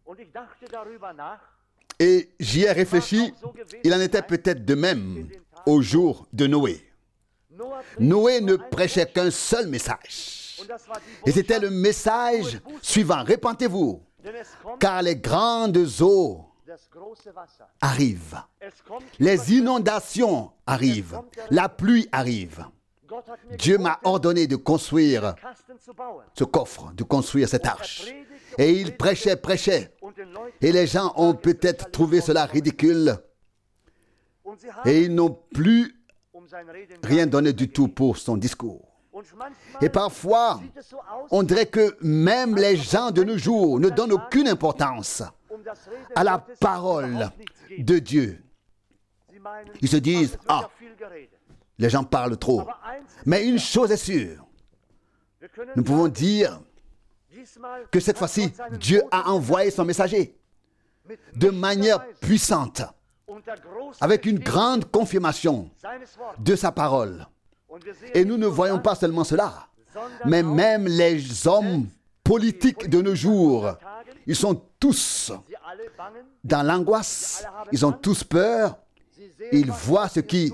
Et j'y ai réfléchi, il en était peut-être de même au jour de Noé. Noé ne prêchait qu'un seul message. Et c'était le message suivant. Répentez-vous, car les grandes eaux arrivent. Les inondations arrivent. La pluie arrive. Dieu m'a ordonné de construire ce coffre, de construire cette arche. Et il prêchait. Et les gens ont peut-être trouvé cela ridicule. Et ils n'ont plus rien donné du tout pour son discours. Et parfois, on dirait que même les gens de nos jours ne donnent aucune importance à la parole de Dieu. Ils se disent, les gens parlent trop. Mais une chose est sûre, nous pouvons dire que cette fois-ci, Dieu a envoyé son messager de manière puissante, avec une grande confirmation de sa parole. Et nous ne voyons pas seulement cela, mais même les hommes politiques de nos jours, ils sont tous dans l'angoisse, ils ont tous peur, ils voient ce qui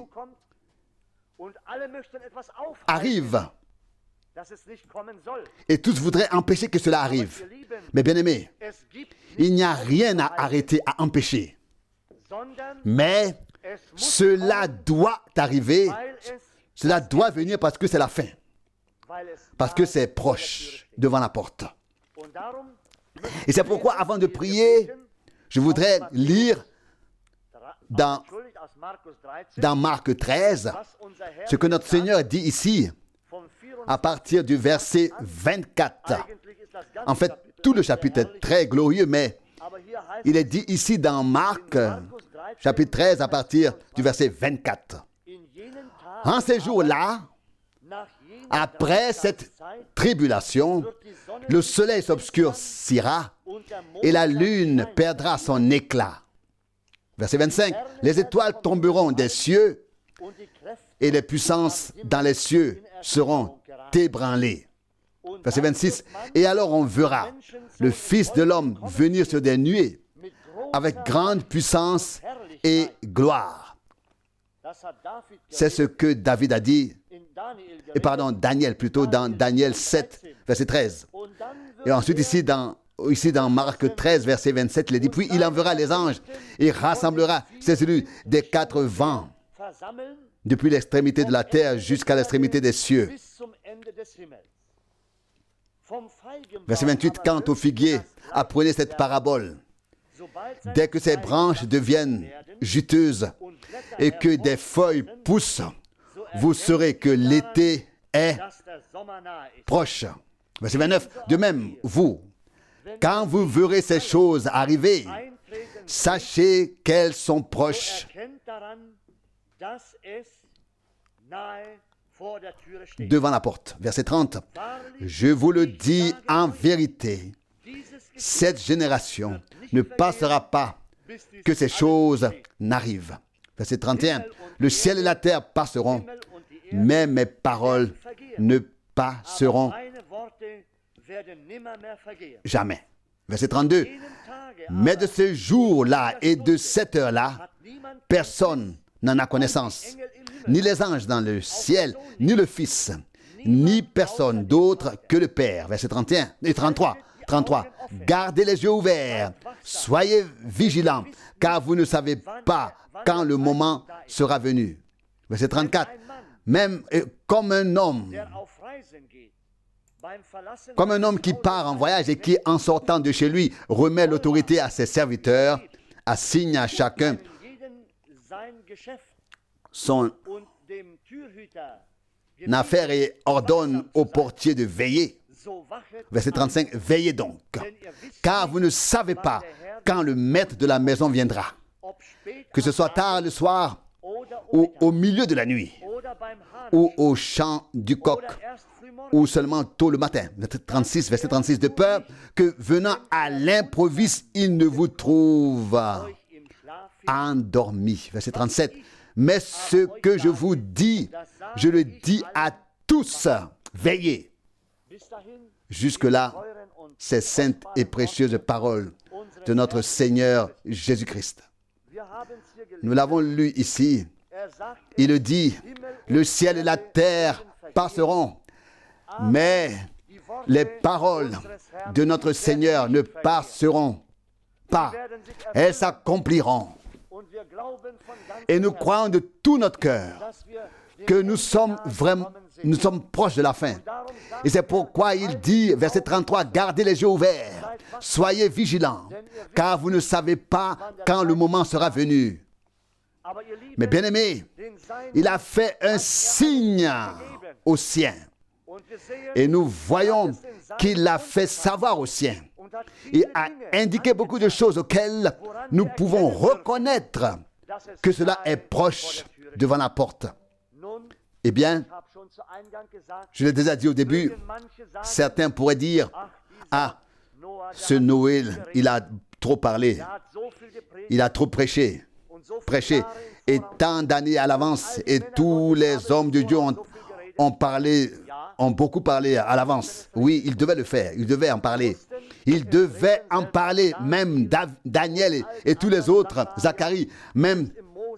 arrive et tous voudraient empêcher que cela arrive. Mais bien aimés, il n'y a rien à arrêter, à empêcher. Mais cela doit arriver, cela doit venir parce que c'est la fin. Parce que c'est proche, devant la porte. Et c'est pourquoi, avant de prier, je voudrais lire dans Marc 13, ce que notre Seigneur dit ici, à partir du verset 24. En fait, tout le chapitre est très glorieux, mais il est dit ici dans Marc, chapitre 13, à partir du verset 24. En ces jours-là, après cette tribulation, le soleil s'obscurcira et la lune perdra son éclat. Verset 25. Les étoiles tomberont des cieux et les puissances dans les cieux seront ébranlées. Verset 26. Et alors on verra le Fils de l'homme venir sur des nuées avec grande puissance et gloire. C'est ce que David a dit, Daniel plutôt, dans Daniel 7, verset 13. Et ensuite ici dans Marc 13, verset 27, il est dit, puis il enverra les anges et rassemblera ses élus des quatre vents, depuis l'extrémité de la terre jusqu'à l'extrémité des cieux. Verset 28, quant au figuier, apprenez cette parabole. Dès que ses branches deviennent juteuses et que des feuilles poussent, vous saurez que l'été est proche. Verset 29, de même, vous, quand vous verrez ces choses arriver, sachez qu'elles sont proches devant la porte. Verset 30, je vous le dis en vérité, cette génération ne passera pas que ces choses n'arrivent. Verset 31, le ciel et la terre passeront, mais mes paroles ne passeront jamais. Verset 32, mais de ce jour-là et de cette heure-là, personne n'en a connaissance, ni les anges dans le ciel, ni le Fils, ni personne d'autre que le Père. Verset 31 et 33. Gardez les yeux ouverts, soyez vigilants, car vous ne savez pas quand le moment sera venu. Verset 34. Même comme un homme qui part en voyage et qui, en sortant de chez lui, remet l'autorité à ses serviteurs, assigne à chacun son affaire et ordonne au portier de veiller. Verset 35, veillez donc, car vous ne savez pas quand le maître de la maison viendra, que ce soit tard le soir, ou au milieu de la nuit, ou au chant du coq, ou seulement tôt le matin. Verset 36, de peur que venant à l'improviste, il ne vous trouve endormi. Verset 37, mais ce que je vous dis, je le dis à tous, veillez. Jusque-là, ces saintes et précieuses paroles de notre Seigneur Jésus-Christ. Nous l'avons lu ici. Il dit, le ciel et la terre passeront, mais les paroles de notre Seigneur ne passeront pas. Elles s'accompliront. Et nous croyons de tout notre cœur que nous sommes proches de la fin. Et c'est pourquoi il dit, verset 33, gardez les yeux ouverts, soyez vigilants, car vous ne savez pas quand le moment sera venu. Mais bien aimé, il a fait un signe aux siens. Et nous voyons qu'il l'a fait savoir aux siens. Il a indiqué beaucoup de choses auxquelles nous pouvons reconnaître que cela est proche devant la porte. Eh bien, je l'ai déjà dit au début, certains pourraient dire, ah, ce Noël, il a trop parlé, il a trop prêché, et tant d'années à l'avance, et tous les hommes de Dieu ont beaucoup parlé à l'avance. Oui, il devait le faire, il devait en parler. Il devait en parler, même Daniel et tous les autres, Zacharie, même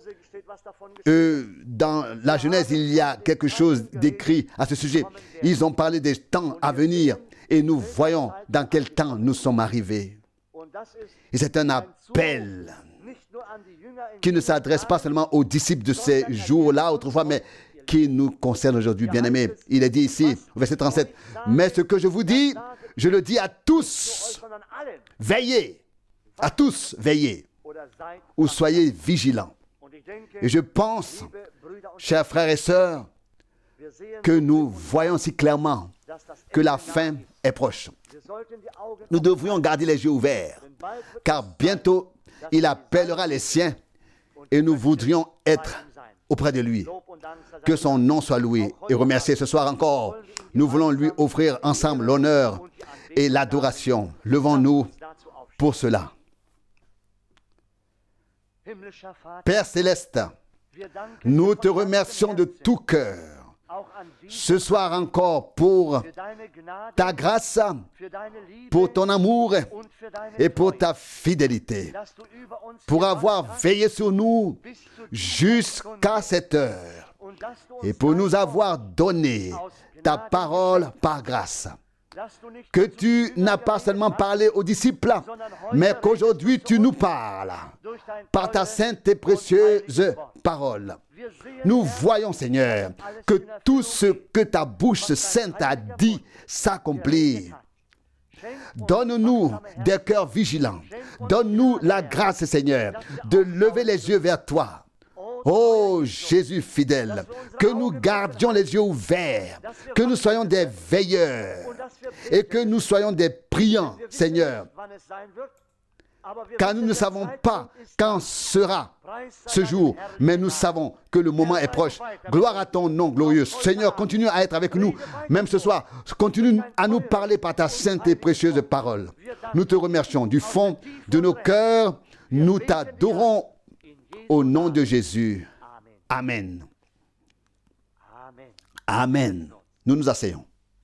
dans la Genèse, il y a quelque chose d'écrit à ce sujet. Ils ont parlé des temps à venir et nous voyons dans quel temps nous sommes arrivés. Et c'est un appel qui ne s'adresse pas seulement aux disciples de ces jours-là, autrefois, mais qui nous concerne aujourd'hui, bien-aimés. Il est dit ici, au verset 37, « Mais ce que je vous dis, je le dis à tous, veillez, à tous, veillez, ou soyez vigilants. » Et je pense, chers frères et sœurs, que nous voyons si clairement que la fin est proche. Nous devrions garder les yeux ouverts, car bientôt, il appellera les siens et nous voudrions être auprès de lui. Que son nom soit loué et remercié ce soir encore. Nous voulons lui offrir ensemble l'honneur et l'adoration. Levons-nous pour cela. Père céleste, nous te remercions de tout cœur ce soir encore pour ta grâce, pour ton amour et pour ta fidélité, pour avoir veillé sur nous jusqu'à cette heure et pour nous avoir donné ta parole par grâce. Que tu n'as pas seulement parlé aux disciples, mais qu'aujourd'hui tu nous parles par ta sainte et précieuse parole. Nous voyons, Seigneur, que tout ce que ta bouche sainte a dit s'accomplit. Donne-nous des cœurs vigilants. Donne-nous la grâce, Seigneur, de lever les yeux vers toi. Oh Jésus fidèle, que nous gardions les yeux ouverts, que nous soyons des veilleurs et que nous soyons des priants, Seigneur. Car nous ne savons pas quand sera ce jour, mais nous savons que le moment est proche. Gloire à ton nom glorieux. Seigneur, continue à être avec nous, même ce soir. Continue à nous parler par ta sainte et précieuse parole. Nous te remercions du fond de nos cœurs. Nous t'adorons au nom de Jésus. Amen. Amen. Nous nous asseyons.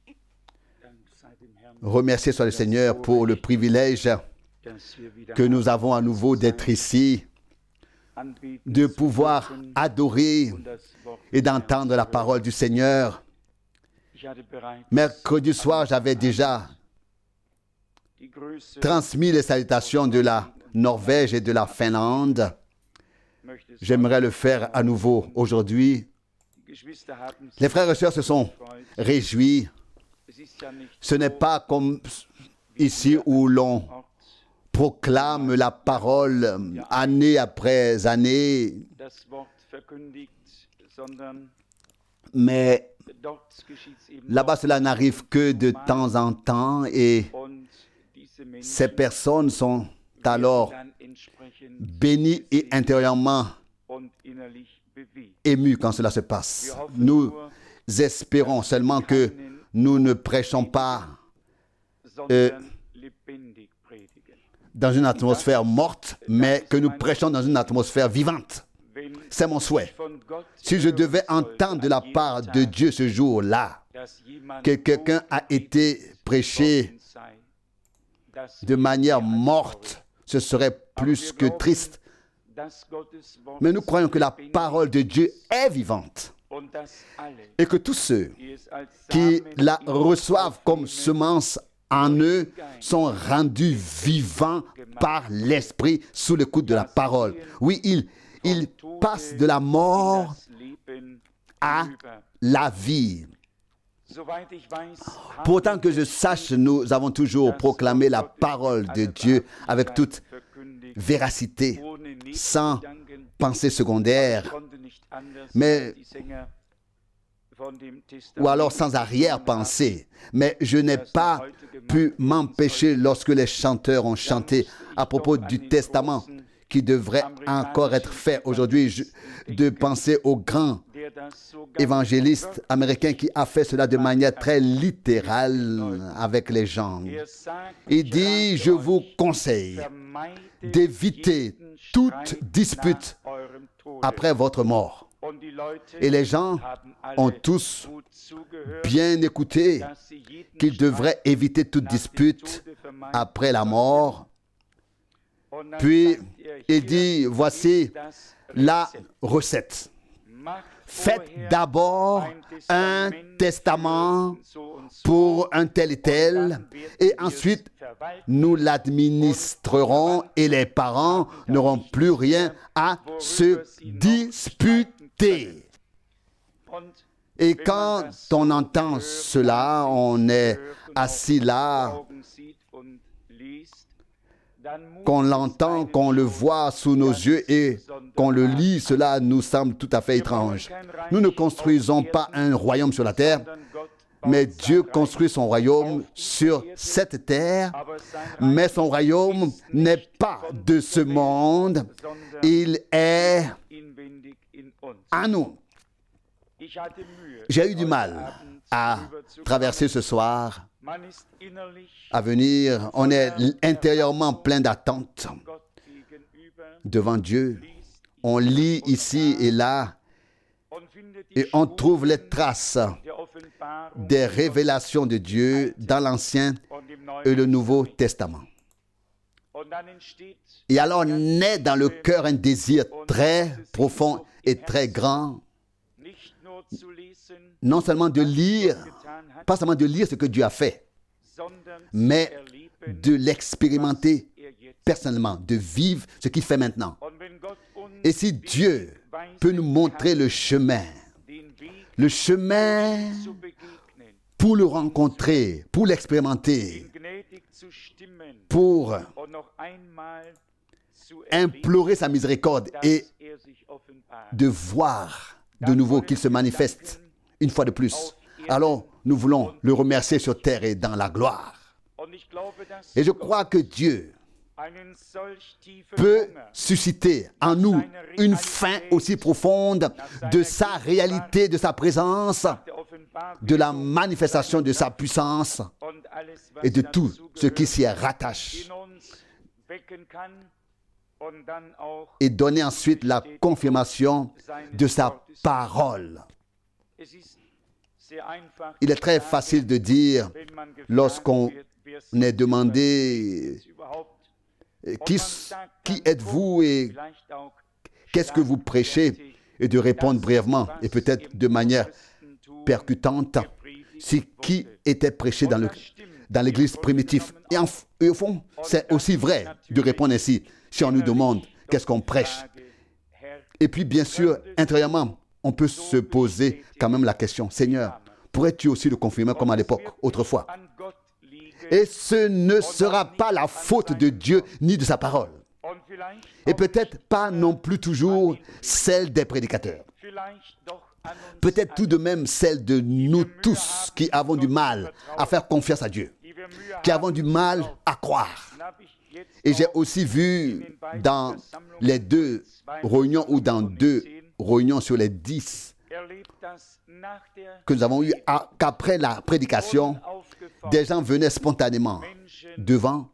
Remercié soit le Seigneur pour le privilège que nous avons à nouveau d'être ici, de pouvoir adorer et d'entendre la parole du Seigneur. Mercredi soir, j'avais déjà transmis les salutations de la Norvège et de la Finlande. J'aimerais le faire à nouveau aujourd'hui. Les frères et sœurs se sont réjouis. Ce n'est pas comme ici où l'on proclame la parole année après année, mais là-bas cela n'arrive que de temps en temps et ces personnes sont alors bénies et intérieurement émues quand cela se passe. Nous espérons seulement que nous ne prêchons pas dans une atmosphère morte, mais que nous prêchons dans une atmosphère vivante. C'est mon souhait. Si je devais entendre de la part de Dieu ce jour-là que quelqu'un a été prêché de manière morte, ce serait plus que triste. Mais nous croyons que la parole de Dieu est vivante et que tous ceux qui la reçoivent comme semence en eux sont rendus vivants par l'Esprit sous l'écoute de la parole. Oui, ils passent de la mort à la vie. Pourtant que je sache, nous avons toujours proclamé la parole de Dieu avec toute véracité, sans pensée secondaire, mais ou alors sans arrière-pensée. Mais je n'ai pas pu m'empêcher, lorsque les chanteurs ont chanté à propos du testament qui devrait encore être fait aujourd'hui, de penser au grand évangéliste américain qui a fait cela de manière très littérale avec les gens. Il dit, je vous conseille d'éviter toute dispute après votre mort. Et les gens ont tous bien écouté qu'ils devraient éviter toute dispute après la mort. Puis, il dit, voici la recette. Faites d'abord un testament pour un tel et tel, et ensuite nous l'administrerons et les parents n'auront plus rien à se disputer. Et quand on entend cela, on est assis là, qu'on l'entend, qu'on le voit sous nos yeux et qu'on le lit, cela nous semble tout à fait étrange. Nous ne construisons pas un royaume sur la terre, mais Dieu construit son royaume sur cette terre, mais son royaume n'est pas de ce monde, il est en nous. J'ai eu du mal à traverser ce soir, à venir. On est intérieurement plein d'attentes devant Dieu. On lit ici et là et on trouve les traces des révélations de Dieu dans l'Ancien et le Nouveau Testament. Et alors naît dans le cœur un désir très profond et très grand, non seulement de lire, pas seulement de lire ce que Dieu a fait, mais de l'expérimenter personnellement, de vivre ce qu'il fait maintenant. Et si Dieu peut nous montrer le chemin pour le rencontrer, pour l'expérimenter, pour implorer sa miséricorde et de voir de nouveau qu'il se manifeste une fois de plus, alors nous voulons le remercier sur terre et dans la gloire. Et je crois que Dieu peut susciter en nous une faim aussi profonde de sa réalité, de sa présence, de la manifestation de sa puissance et de tout ce qui s'y rattache. Et donner ensuite la confirmation de sa parole. Il est très facile de dire, lorsqu'on est demandé qui êtes-vous et qu'est-ce que vous prêchez, et de répondre brièvement et peut-être de manière percutante, c'est qui était prêché dans l'église primitive. Et au fond, c'est aussi vrai de répondre ainsi si on nous demande qu'est-ce qu'on prêche. Et puis bien sûr, intérieurement, on peut se poser quand même la question, Seigneur, pourrais-tu aussi le confirmer comme à l'époque, autrefois? Et ce ne sera pas la faute de Dieu ni de sa parole. Et peut-être pas non plus toujours celle des prédicateurs. Peut-être tout de même celle de nous tous qui avons du mal à faire confiance à Dieu, qui avons du mal à croire. Et j'ai aussi vu dans les 2 réunions ou dans 2 réunions sur les 10 que nous avons eues, qu'après la prédication, des gens venaient spontanément devant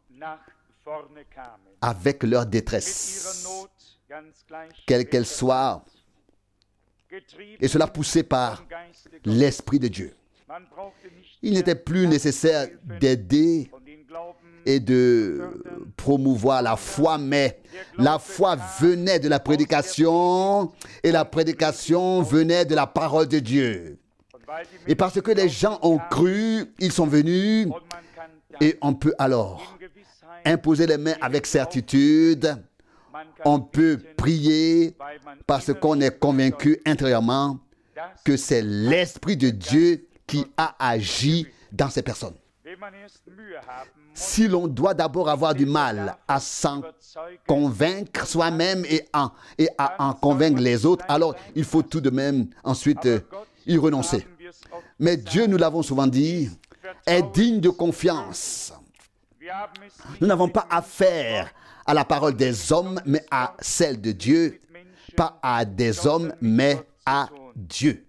avec leur détresse, quelle qu'elle soit, et cela poussé par l'Esprit de Dieu. Il n'était plus nécessaire d'aider et de promouvoir la foi, mais la foi venait de la prédication et la prédication venait de la parole de Dieu. Et parce que les gens ont cru, ils sont venus et on peut alors imposer les mains avec certitude. On peut prier parce qu'on est convaincu intérieurement que c'est l'Esprit de Dieu qui a agi dans ces personnes. Si l'on doit d'abord avoir du mal à s'en convaincre soi-même et à en convaincre les autres, alors il faut tout de même ensuite y renoncer. Mais Dieu, nous l'avons souvent dit, est digne de confiance. Nous n'avons pas affaire à la parole des hommes, mais à celle de Dieu. Pas à des hommes, mais à Dieu.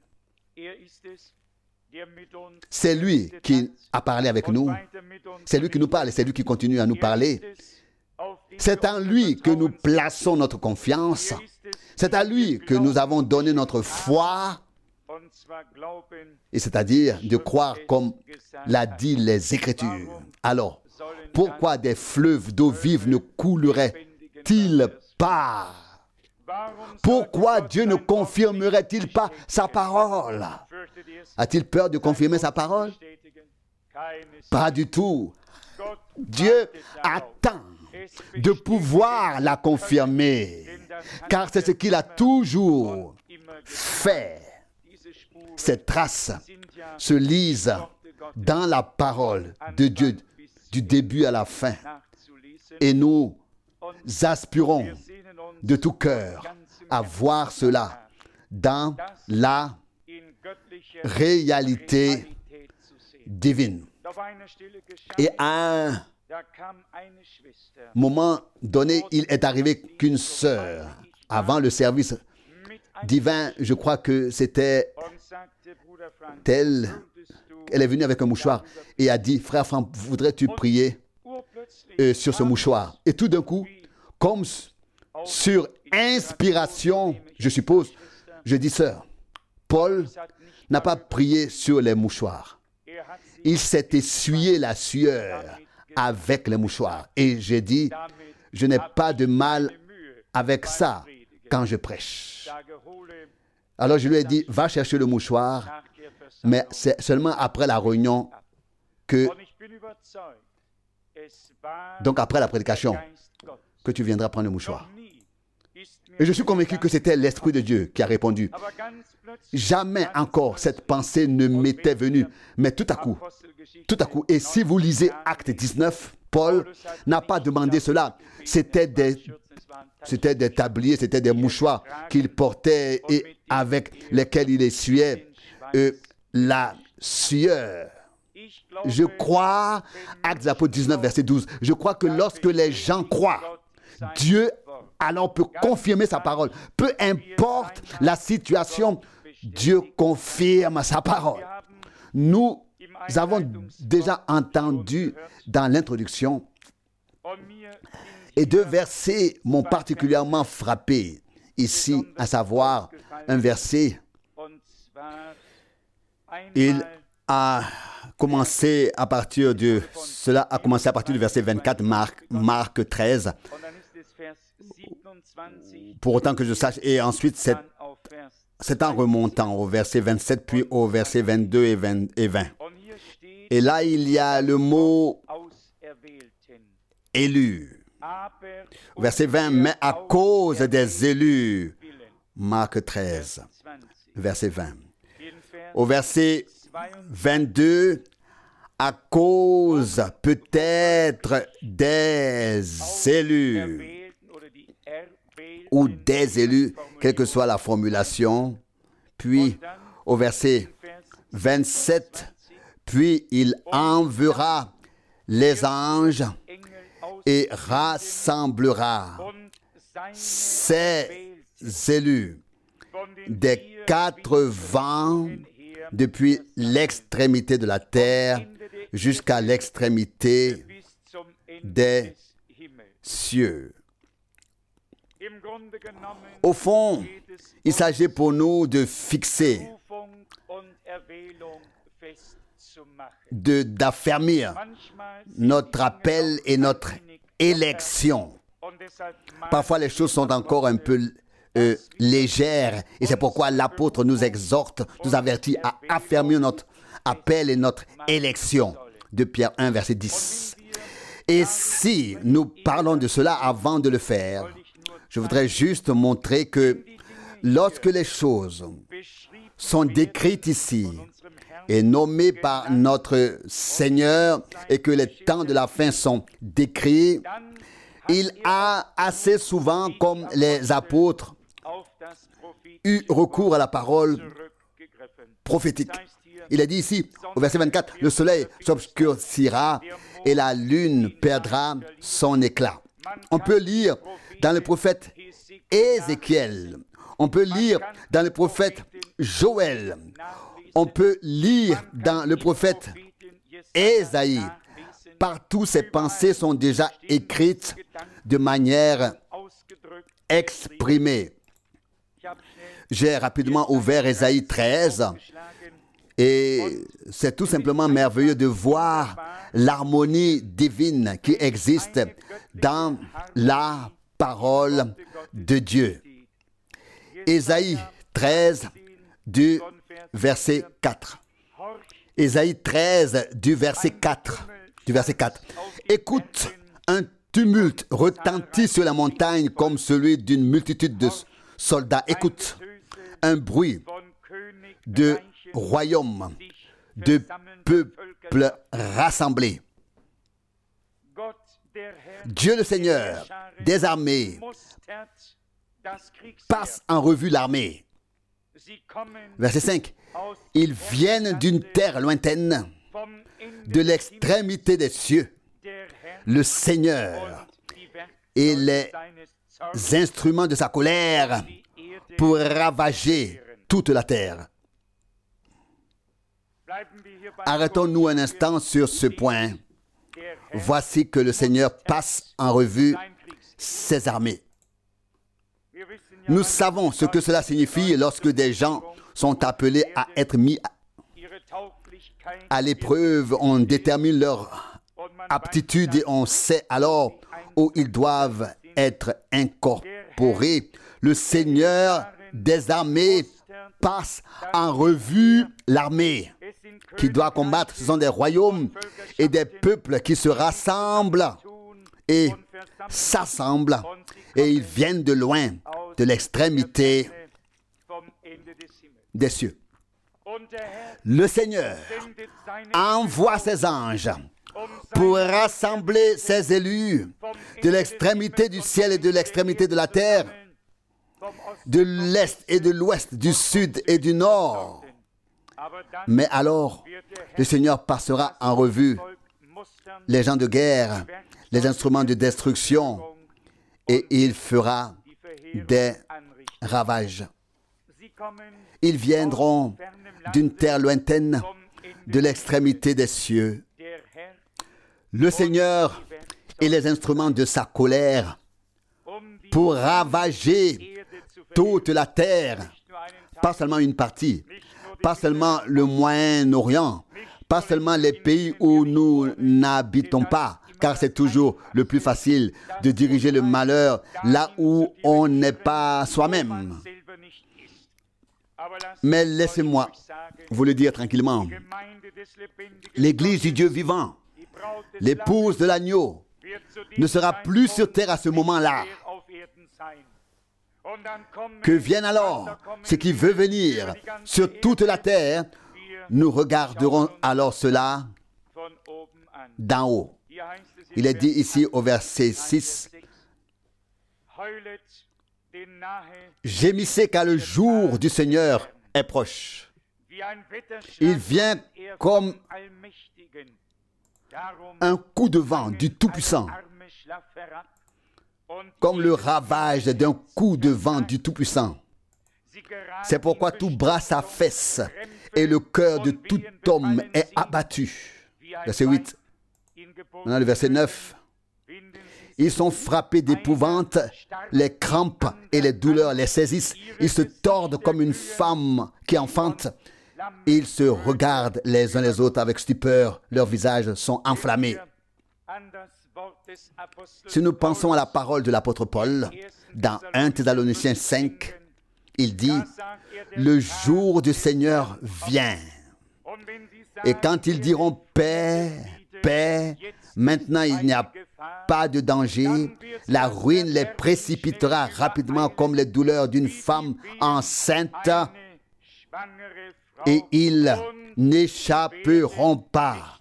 C'est lui qui a parlé avec nous. C'est lui qui nous parle et c'est lui qui continue à nous parler. C'est en lui que nous plaçons notre confiance. C'est à lui que nous avons donné notre foi. Et c'est-à-dire de croire comme l'a dit les Écritures. Alors, pourquoi des fleuves d'eau vive ne couleraient-ils pas? Pourquoi Dieu ne confirmerait-il pas sa parole? A-t-il peur de confirmer sa parole? Pas du tout. Dieu attend de pouvoir la confirmer, car c'est ce qu'il a toujours fait. Ces traces se lisent dans la parole de Dieu du début à la fin. Et nous aspirons de tout cœur à voir cela dans la réalité divine. Et à un moment donné, il est arrivé qu'une sœur, avant le service divin, je crois que c'était elle est venue avec un mouchoir et a dit, frère Franck, voudrais-tu prier sur ce mouchoir? Et tout d'un coup, comme sur inspiration, je suppose, je dis, sœur, Paul n'a pas prié sur les mouchoirs. Il s'est essuyé la sueur avec les mouchoirs. Et j'ai dit, je n'ai pas de mal avec ça quand je prêche. Alors je lui ai dit, va chercher le mouchoir, mais c'est seulement après la réunion que, donc après la prédication, que tu viendras prendre le mouchoir. Et je suis convaincu que c'était l'Esprit de Dieu qui a répondu. Jamais encore cette pensée ne m'était venue, mais tout à coup, et si vous lisez Acte 19, Paul n'a pas demandé cela. C'était des tabliers, c'était des mouchoirs qu'il portait et avec lesquels il essuyait la sueur. Je crois, Actes des Apôtres 19, verset 12, je crois que lorsque les gens croient, Dieu alors peut confirmer sa parole. Peu importe la situation, Dieu confirme sa parole. Nous avons déjà entendu dans l'introduction, et deux versets m'ont particulièrement frappé ici, à savoir un verset, il a commencé à partir du verset 24, Marc 13, pour autant que je sache, et ensuite c'est en remontant au verset 27, puis au verset 22 et 20. Et là, il y a le mot « élu ». Verset 20, « Mais à cause des élus », Marc 13, verset 20. Au verset 22, « À cause peut-être des élus » ou des élus, quelle que soit la formulation. Puis, au verset 27, « Puis il enverra les anges et rassemblera ses élus des quatre vents depuis l'extrémité de la terre jusqu'à l'extrémité des cieux. » Au fond, il s'agit pour nous de fixer d'affermir notre appel et notre élection. Parfois, les choses sont encore un peu légères et c'est pourquoi l'apôtre nous exhorte, nous avertit à affermir notre appel et notre élection. De Pierre 1, verset 10. Et si nous parlons de cela avant de le faire, je voudrais juste montrer que lorsque les choses sont décrites ici et nommées par notre Seigneur et que les temps de la fin sont décrits, il a assez souvent, comme les apôtres, eu recours à la parole prophétique. Il est dit ici, au verset 24, le soleil s'obscurcira et la lune perdra son éclat. On peut lire dans le prophète Ézéchiel, on peut lire dans le prophète Joël, on peut lire dans le prophète Ésaïe. Partout, ces pensées sont déjà écrites de manière exprimée. J'ai rapidement ouvert Ésaïe 13 et c'est tout simplement merveilleux de voir l'harmonie divine qui existe dans la parole de Dieu. Ésaïe 13 du verset 4. Ésaïe 13 du verset 4. Écoute, un tumulte retentit sur la montagne comme celui d'une multitude de soldats. Écoute, un bruit de royaume, de peuples rassemblés. Dieu le Seigneur des armées passe en revue l'armée. Verset 5. Ils viennent d'une terre lointaine, de l'extrémité des cieux. Le Seigneur et les instruments de sa colère pour ravager toute la terre. Arrêtons-nous un instant sur ce point. Voici que le Seigneur passe en revue ses armées. Nous savons ce que cela signifie lorsque des gens sont appelés à être mis à l'épreuve. On détermine leur aptitude et on sait alors où ils doivent être incorporés. Le Seigneur des armées passe en revue l'armée qui doit combattre. Ce sont des royaumes et des peuples qui se rassemblent et s'assemblent et ils viennent de loin, de l'extrémité des cieux. Le Seigneur envoie ses anges pour rassembler ses élus de l'extrémité du ciel et de l'extrémité de la terre, de l'est et de l'ouest, du sud et du nord. Mais alors, le Seigneur passera en revue les gens de guerre, les instruments de destruction, et il fera des ravages. Ils viendront d'une terre lointaine, de l'extrémité des cieux. Le Seigneur et les instruments de sa colère pour ravager toute la terre, pas seulement une partie, pas seulement le Moyen-Orient, pas seulement les pays où nous n'habitons pas, car c'est toujours le plus facile de diriger le malheur là où on n'est pas soi-même. Mais laissez-moi vous le dire tranquillement. L'Église du Dieu vivant, l'épouse de l'agneau, ne sera plus sur terre à ce moment-là. Que vienne alors ce qui veut venir sur toute la terre. Nous regarderons alors cela d'en haut. Il est dit ici au verset 6, « Gémissez car le jour du Seigneur est proche. Il vient comme un coup de vent du Tout-Puissant, comme le ravage d'un coup de vent du Tout-Puissant. C'est pourquoi tout bras s'affaisse et le cœur de tout homme est abattu. » Verset 8. Maintenant le verset 9. Ils sont frappés d'épouvante, les crampes et les douleurs les saisissent. Ils se tordent comme une femme qui enfante Ils se regardent les uns les autres avec stupeur. Leurs visages sont enflammés. Si nous pensons à la parole de l'apôtre Paul, dans 1 Thessaloniciens 5, il dit « Le jour du Seigneur vient. » Et quand ils diront « Paix, paix », maintenant il n'y a pas de danger, la ruine les précipitera rapidement comme les douleurs d'une femme enceinte et ils n'échapperont pas.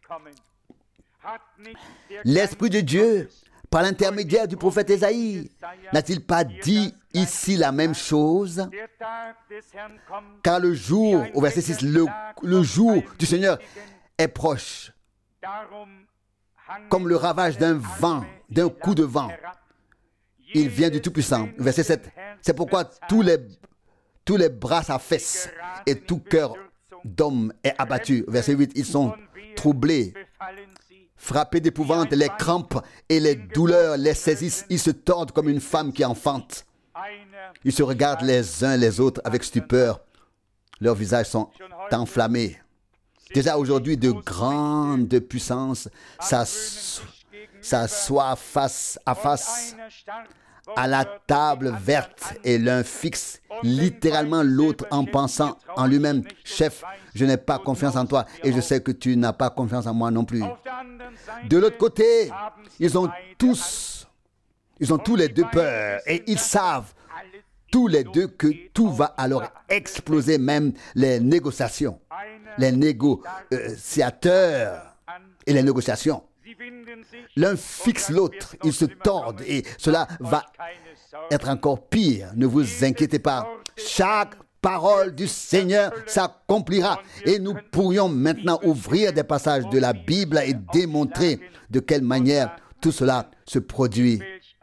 L'Esprit de Dieu, par l'intermédiaire du prophète Ésaïe, n'a-t-il pas dit ici la même chose? Car le jour, au verset 6, le jour du Seigneur est proche, comme le ravage d'un vent, d'un coup de vent. Il vient du Tout-Puissant. Verset 7, c'est pourquoi tous les bras s'affaissent et tout cœur d'homme est abattu. Verset 8, ils sont troublés, frappés d'épouvante, les crampes et les douleurs les saisissent. Ils se tordent comme une femme qui enfante. Ils se regardent les uns les autres avec stupeur. Leurs visages sont enflammés. Déjà aujourd'hui, de grandes puissances s'assoient face à face à la table verte et l'un fixe littéralement l'autre en pensant en lui-même, « Chef, je n'ai pas confiance en toi et je sais que tu n'as pas confiance en moi non plus. » De l'autre côté, ils ont tous les deux peur et ils savent tous les deux que tout va alors exploser, même les négociations, les négociateurs et les négociations. L'un fixe l'autre, ils se tordent et cela va être encore pire. Ne vous inquiétez pas. Chaque parole du Seigneur s'accomplira et nous pourrions maintenant ouvrir des passages de la Bible et démontrer de quelle manière tout cela se produit.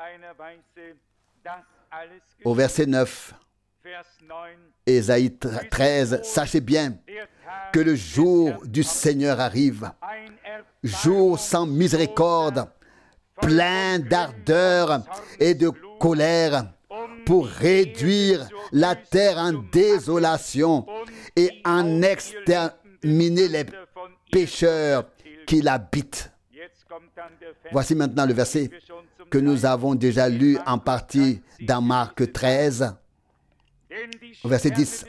Au verset 9, Ésaïe 13, sachez bien que le jour du Seigneur arrive, jour sans miséricorde, plein d'ardeur et de colère, pour réduire la terre en désolation et en exterminer les pécheurs qui l'habitent. Voici maintenant le verset que nous avons déjà lu en partie dans Marc 13, verset 10.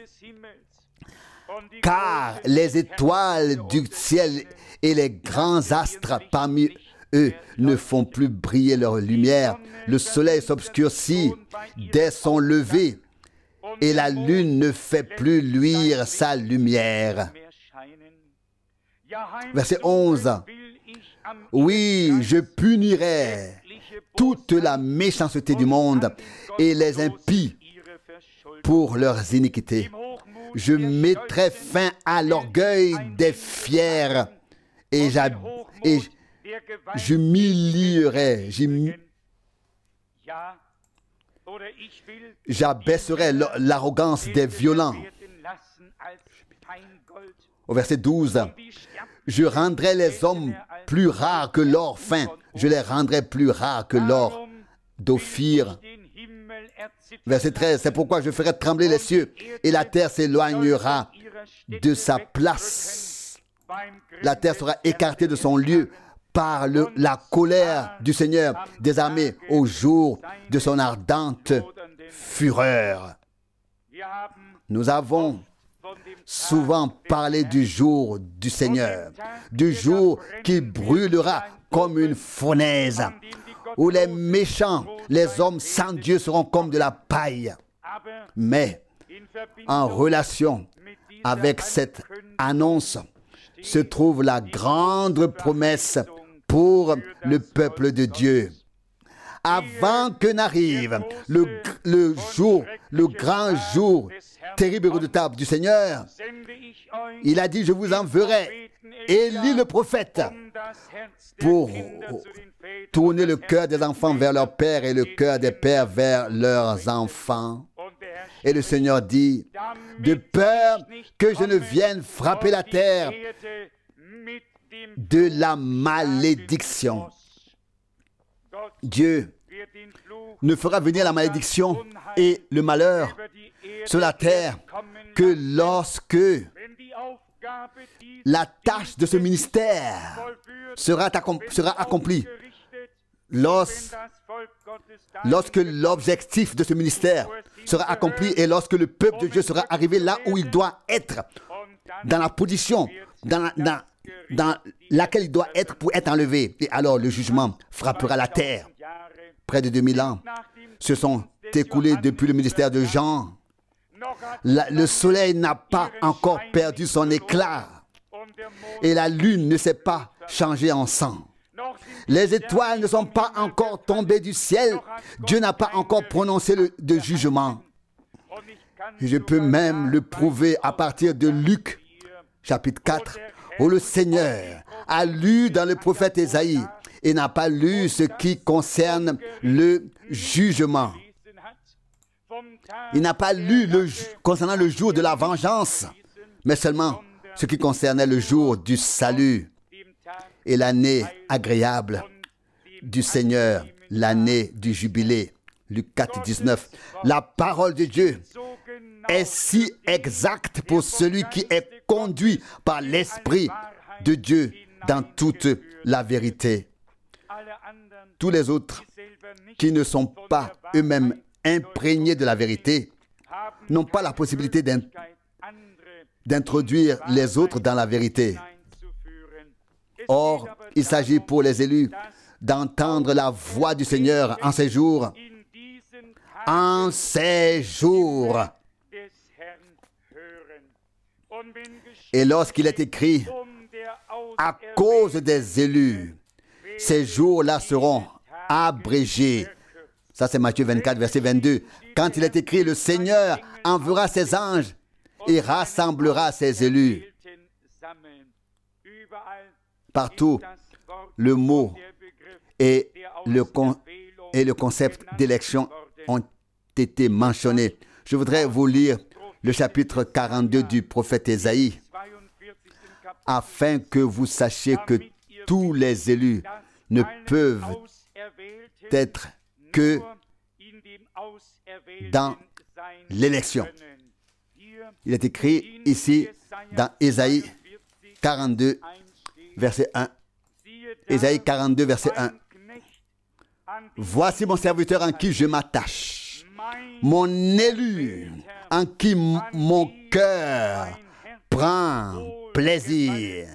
Car les étoiles du ciel et les grands astres parmi eux ne font plus briller leur lumière. Le soleil s'obscurcit dès son lever et la lune ne fait plus luire sa lumière. Verset 11. Oui, je punirai toute la méchanceté du monde et les impies pour leurs iniquités. Je mettrai fin à l'orgueil des fiers et j'abaisserai l'arrogance des violents. Au verset 12, je rendrai les hommes plus rares que l'or fin. Je les rendrai plus rares que l'or d'Ophir. Verset 13, c'est pourquoi je ferai trembler les cieux et la terre s'éloignera de sa place. La terre sera écartée de son lieu par la colère du Seigneur des armées au jour de son ardente fureur. Nous avons souvent parlé du jour du Seigneur, du jour qui brûlera comme une fournaise, où les méchants, les hommes sans Dieu seront comme de la paille. Mais en relation avec cette annonce se trouve la grande promesse pour le peuple de Dieu. Avant que n'arrive le grand jour terrible et redoutable du Seigneur, il a dit, je vous enverrai Élie le prophète pour tourner le cœur des enfants vers leur père et le cœur des pères vers leurs enfants. Et le Seigneur dit, de peur que je ne vienne frapper la terre de la malédiction. Dieu ne fera venir la malédiction et le malheur sur la terre que lorsque la tâche de ce ministère sera accomplie lorsque l'objectif de ce ministère sera accompli et lorsque le peuple de Dieu sera arrivé là où il doit être, dans la position dans laquelle il doit être pour être enlevé. Et alors le jugement frappera la terre. Près de 2000 ans se sont écoulés depuis le ministère de Jean. Le soleil n'a pas encore perdu son éclat et la lune ne s'est pas changée en sang. Les étoiles ne sont pas encore tombées du ciel. Dieu n'a pas encore prononcé de jugement. Je peux même le prouver à partir de Luc, chapitre 4, où le Seigneur a lu dans le prophète Ésaïe et n'a pas lu ce qui concerne le jugement. Il n'a pas lu concernant le jour de la vengeance, mais seulement ce qui concernait le jour du salut et l'année agréable du Seigneur, l'année du jubilé. Luc 4, 19. La parole de Dieu est si exacte pour celui qui est conduit par l'Esprit de Dieu dans toute la vérité. Tous les autres qui ne sont pas eux-mêmes imprégnés de la vérité n'ont pas la possibilité d'introduire les autres dans la vérité. Or, il s'agit pour les élus d'entendre la voix du Seigneur en ces jours. En ces jours. Et lorsqu'il est écrit, à cause des élus, ces jours-là seront abrégés. Ça, c'est Matthieu 24, verset 22. Quand il est écrit, le Seigneur enverra ses anges et rassemblera ses élus. Partout, le mot et le concept d'élection ont été mentionnés. Je voudrais vous lire le chapitre 42 du prophète Ésaïe, afin que vous sachiez que tous les élus ne peuvent être que dans l'élection. Il est écrit ici dans Ésaïe 42, verset 1. Ésaïe 42, verset 1. Voici mon serviteur en qui je m'attache, mon élu en qui mon cœur prend plaisir.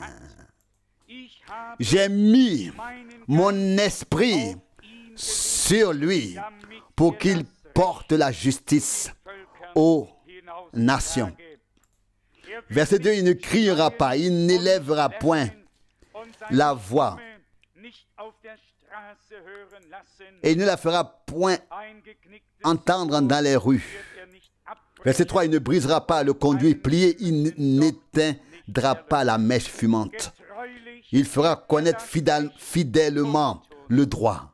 J'ai mis mon esprit sur lui pour qu'il porte la justice aux nations. Verset 2, il ne criera pas, il n'élèvera point la voix et il ne la fera point entendre dans les rues. Verset 3, il ne brisera pas le conduit plié, il n'éteindra pas la mèche fumante. Il fera connaître fidèlement le droit.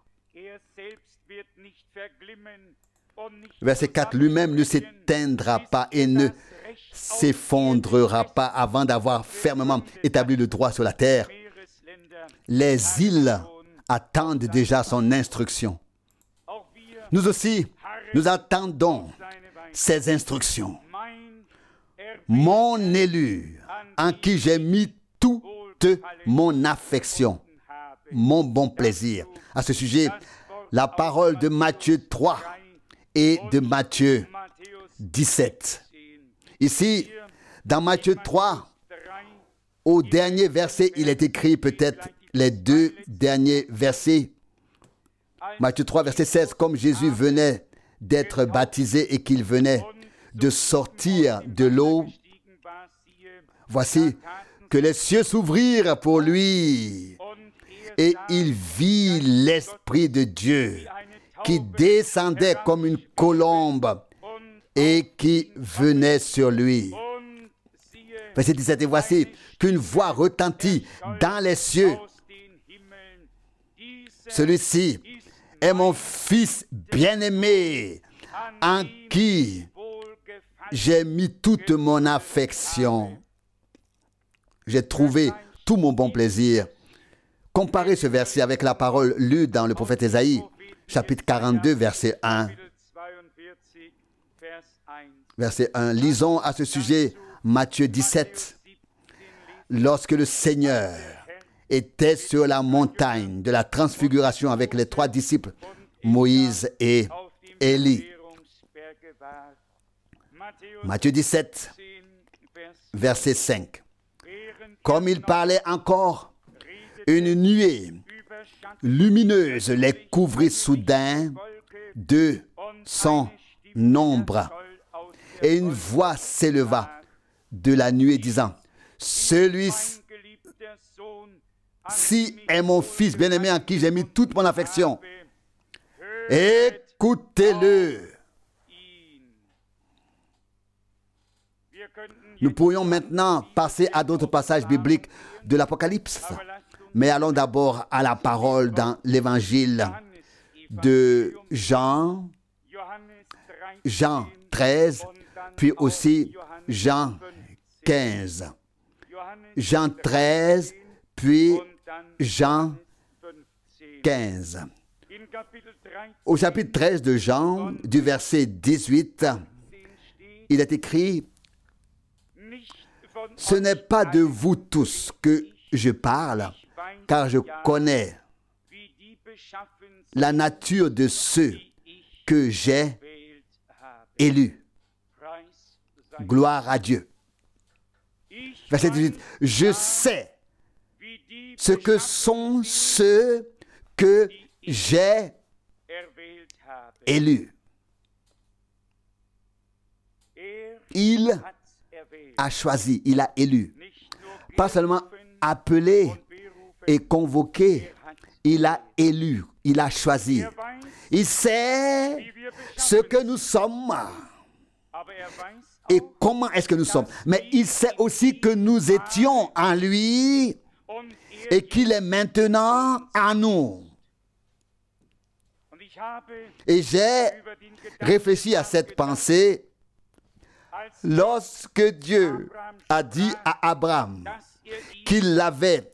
Verset 4, lui-même ne s'éteindra pas et ne s'effondrera pas avant d'avoir fermement établi le droit sur la terre. Les îles attendent déjà son instruction. Nous aussi, nous attendons ses instructions. Mon élu, en qui j'ai mis toute mon affection, mon bon plaisir. À ce sujet, la parole de Matthieu 3 et de Matthieu 17. Ici, dans Matthieu 3, au dernier verset, il est écrit peut-être les deux derniers versets. Matthieu 3, verset 16, comme Jésus venait d'être baptisé et qu'il venait de sortir de l'eau, voici que les cieux s'ouvrirent pour lui et il vit l'Esprit de Dieu qui descendait comme une colombe et qui venait sur lui. Verset 17, et voici qu'une voix retentit dans les cieux. Celui-ci est mon fils bien-aimé, en qui j'ai mis toute mon affection. J'ai trouvé tout mon bon plaisir. Comparez ce verset avec la parole lue dans le prophète Ésaïe, chapitre 42, verset 1. Verset 1. Lisons à ce sujet Matthieu 17. lorsque le Seigneur était sur la montagne de la transfiguration avec les 3 disciples, Moïse et Élie. Matthieu 17, verset 5. Comme il parlait encore, une nuée lumineuse les couvrit soudain de son ombre. Et une voix s'éleva de la nuée disant, celui-ci est mon fils bien-aimé en qui j'ai mis toute mon affection. Écoutez-le. Nous pourrions maintenant passer à d'autres passages bibliques de l'Apocalypse. Mais allons d'abord à la parole dans l'évangile de Jean 13, puis aussi Jean 15. Jean 13, puis Jean 15. Au chapitre 13 de Jean, du verset 18, il est écrit, « Ce n'est pas de vous tous que je parle, car je connais la nature de ceux que j'ai élus. » Gloire à Dieu. Verset 18. Je sais ce que sont ceux que j'ai élus. Il a choisi, il a élu. Pas seulement appelé et convoqué, il a élu, il a choisi. Il sait ce que nous sommes et comment est-ce que nous sommes. Mais il sait aussi que nous étions en lui et qu'il est maintenant en nous. Et j'ai réfléchi à cette pensée lorsque Dieu a dit à Abraham qu'il l'avait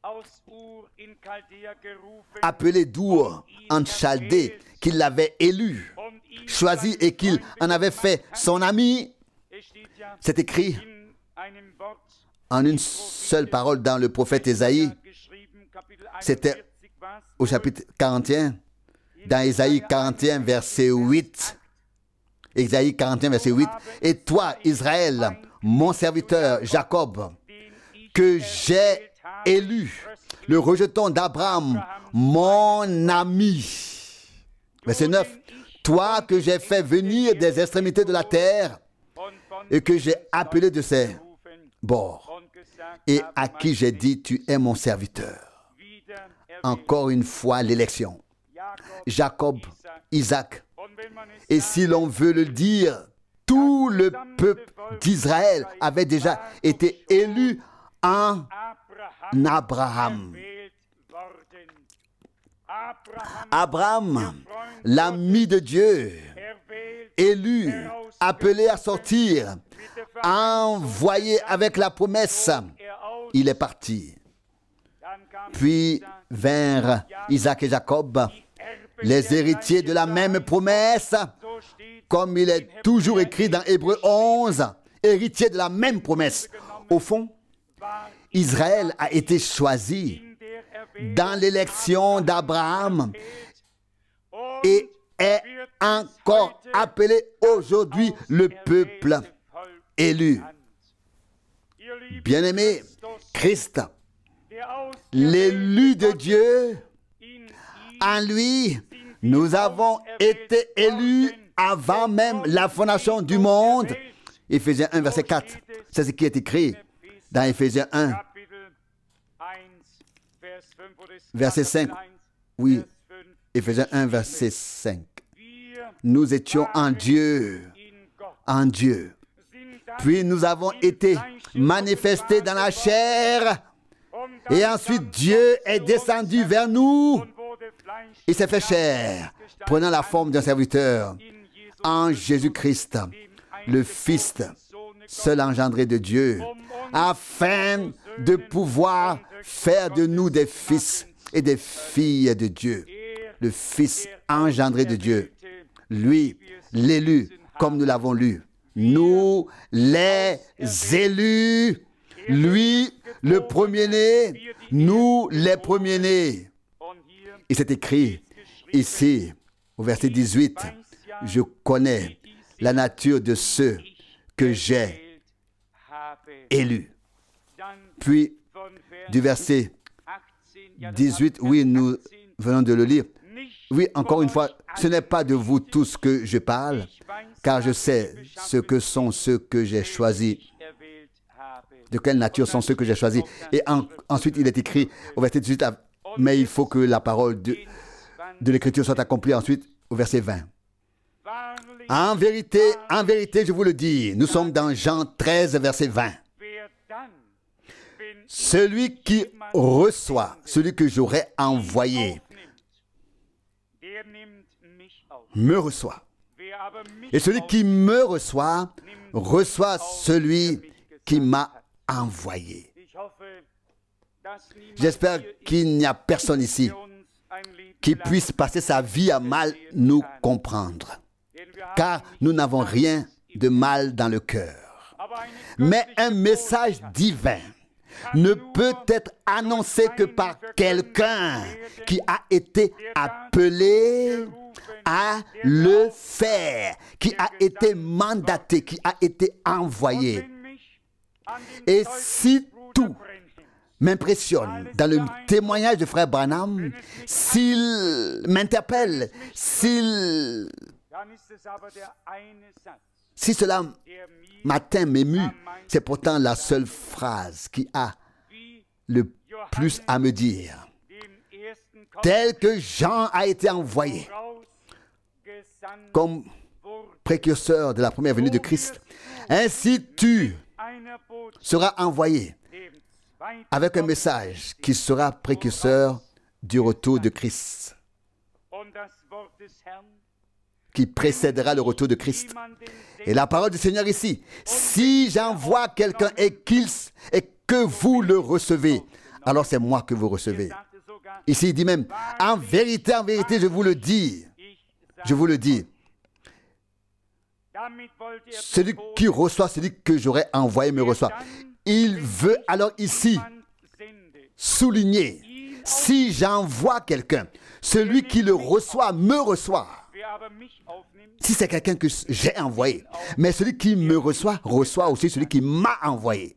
appelé d'Our en Chaldée, qu'il l'avait élu, choisi et qu'il en avait fait son ami. C'est écrit en une seule parole dans le prophète Ésaïe. C'était au chapitre 41, dans Ésaïe 41, verset 8. Ésaïe 41, verset 8. Et toi, Israël, mon serviteur, Jacob, que j'ai élu, le rejeton d'Abraham, mon ami. Verset 9. Toi que j'ai fait venir des extrémités de la terre et que j'ai appelé de ses bords et à qui j'ai dit, tu es mon serviteur. Encore une fois, l'élection. Jacob, Isaac. Et si l'on veut le dire, tout le peuple d'Israël avait déjà été élu en Abraham. Abraham, l'ami de Dieu, élu, appelé à sortir, envoyé avec la promesse, il est parti. Puis vinrent Isaac et Jacob, les héritiers de la même promesse, comme il est toujours écrit dans Hébreux 11, héritiers de la même promesse. Au fond, Israël a été choisi dans l'élection d'Abraham et est encore appelé aujourd'hui le peuple élu. Bien-aimé, Christ, l'élu de Dieu, en lui, nous avons été élus avant même la fondation du monde. Éphésiens 1, verset 4. C'est ce qui est écrit dans Éphésiens 1, verset 5. Oui, Éphésiens 1, verset 5. Nous étions en Dieu. En Dieu. Puis nous avons été manifestés dans la chair. Et ensuite, Dieu est descendu vers nous. Il s'est fait chair, prenant la forme d'un serviteur en Jésus-Christ, le Fils, seul engendré de Dieu, afin de pouvoir faire de nous des fils et des filles de Dieu. Le Fils engendré de Dieu, lui, l'élu, comme nous l'avons lu. Nous, les élus, lui, le premier-né, nous, les premiers-nés. Et c'est écrit ici, au verset 18, je connais la nature de ceux que j'ai élus. Puis, du verset 18, oui, nous venons de le lire. Oui, encore une fois, ce n'est pas de vous tous que je parle, car je sais ce que sont ceux que j'ai choisis. De quelle nature sont ceux que j'ai choisis. Et ensuite, il est écrit au verset 18, mais il faut que la parole de l'Écriture soit accomplie ensuite au verset 20. En vérité, je vous le dis, nous sommes dans Jean 13, verset 20. Celui qui reçoit, celui que j'aurai envoyé, me reçoit. Et celui qui me reçoit, reçoit celui qui m'a envoyé. J'espère qu'il n'y a personne ici qui puisse passer sa vie à mal nous comprendre, car nous n'avons rien de mal dans le cœur. Mais un message divin ne peut être annoncé que par quelqu'un qui a été appelé à le faire, qui a été mandaté, qui a été envoyé. Et si tout m'impressionne dans le témoignage de frère Branham, s'il m'interpelle, si cela m'atteint, m'émue, c'est pourtant la seule phrase qui a le plus à me dire. Tel que Jean a été envoyé comme précurseur de la première venue de Christ, ainsi tu seras envoyé avec un message qui sera précurseur du retour de Christ, qui précédera le retour de Christ. Et la parole du Seigneur ici, si j'envoie quelqu'un et que vous le recevez, alors c'est moi que vous recevez. Ici, il dit même, en vérité, je vous le dis, celui qui reçoit, celui que j'aurai envoyé me reçoit. Il veut alors ici souligner, si j'envoie quelqu'un, celui qui le reçoit me reçoit. Si c'est quelqu'un que j'ai envoyé, mais celui qui me reçoit, reçoit aussi celui qui m'a envoyé.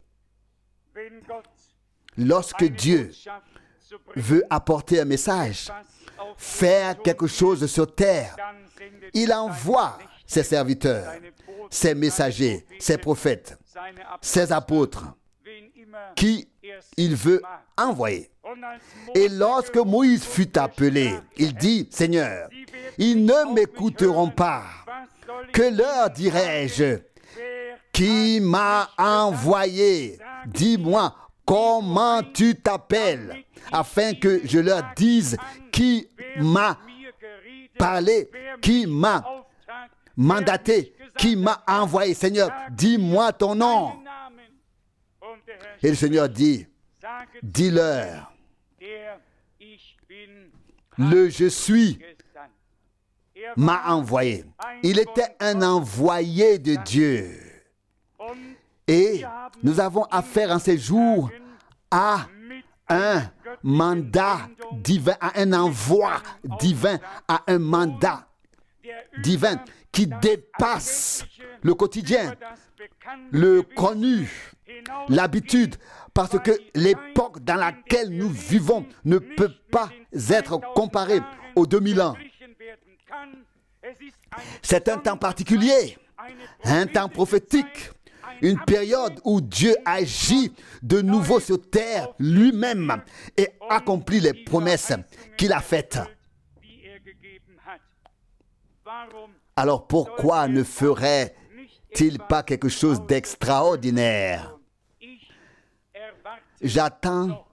Lorsque Dieu veut apporter un message, faire quelque chose sur terre, il envoie ses serviteurs, ses messagers, ses prophètes, ses apôtres, qui il veut envoyer. Et lorsque Moïse fut appelé, il dit, Seigneur, ils ne m'écouteront pas. Que leur dirai-je? Qui m'a envoyé? Dis-moi, comment tu t'appelles? Afin que je leur dise qui m'a parlé, qui m'a mandaté, qui m'a envoyé. Seigneur, dis-moi ton nom. Et le Seigneur dit, dis-leur, le je suis m'a envoyé. Il était un envoyé de Dieu. Et nous avons affaire en ces jours à un mandat divin, à un envoi divin, à un mandat divin qui dépasse le quotidien, le connu, l'habitude, parce que l'époque dans laquelle nous vivons ne peut pas être comparée aux 2000 ans. C'est un temps particulier, un temps prophétique, une période où Dieu agit de nouveau sur terre lui-même et accomplit les promesses qu'il a faites. Alors pourquoi ne ferait-il pas quelque chose d'extraordinaire? J'attends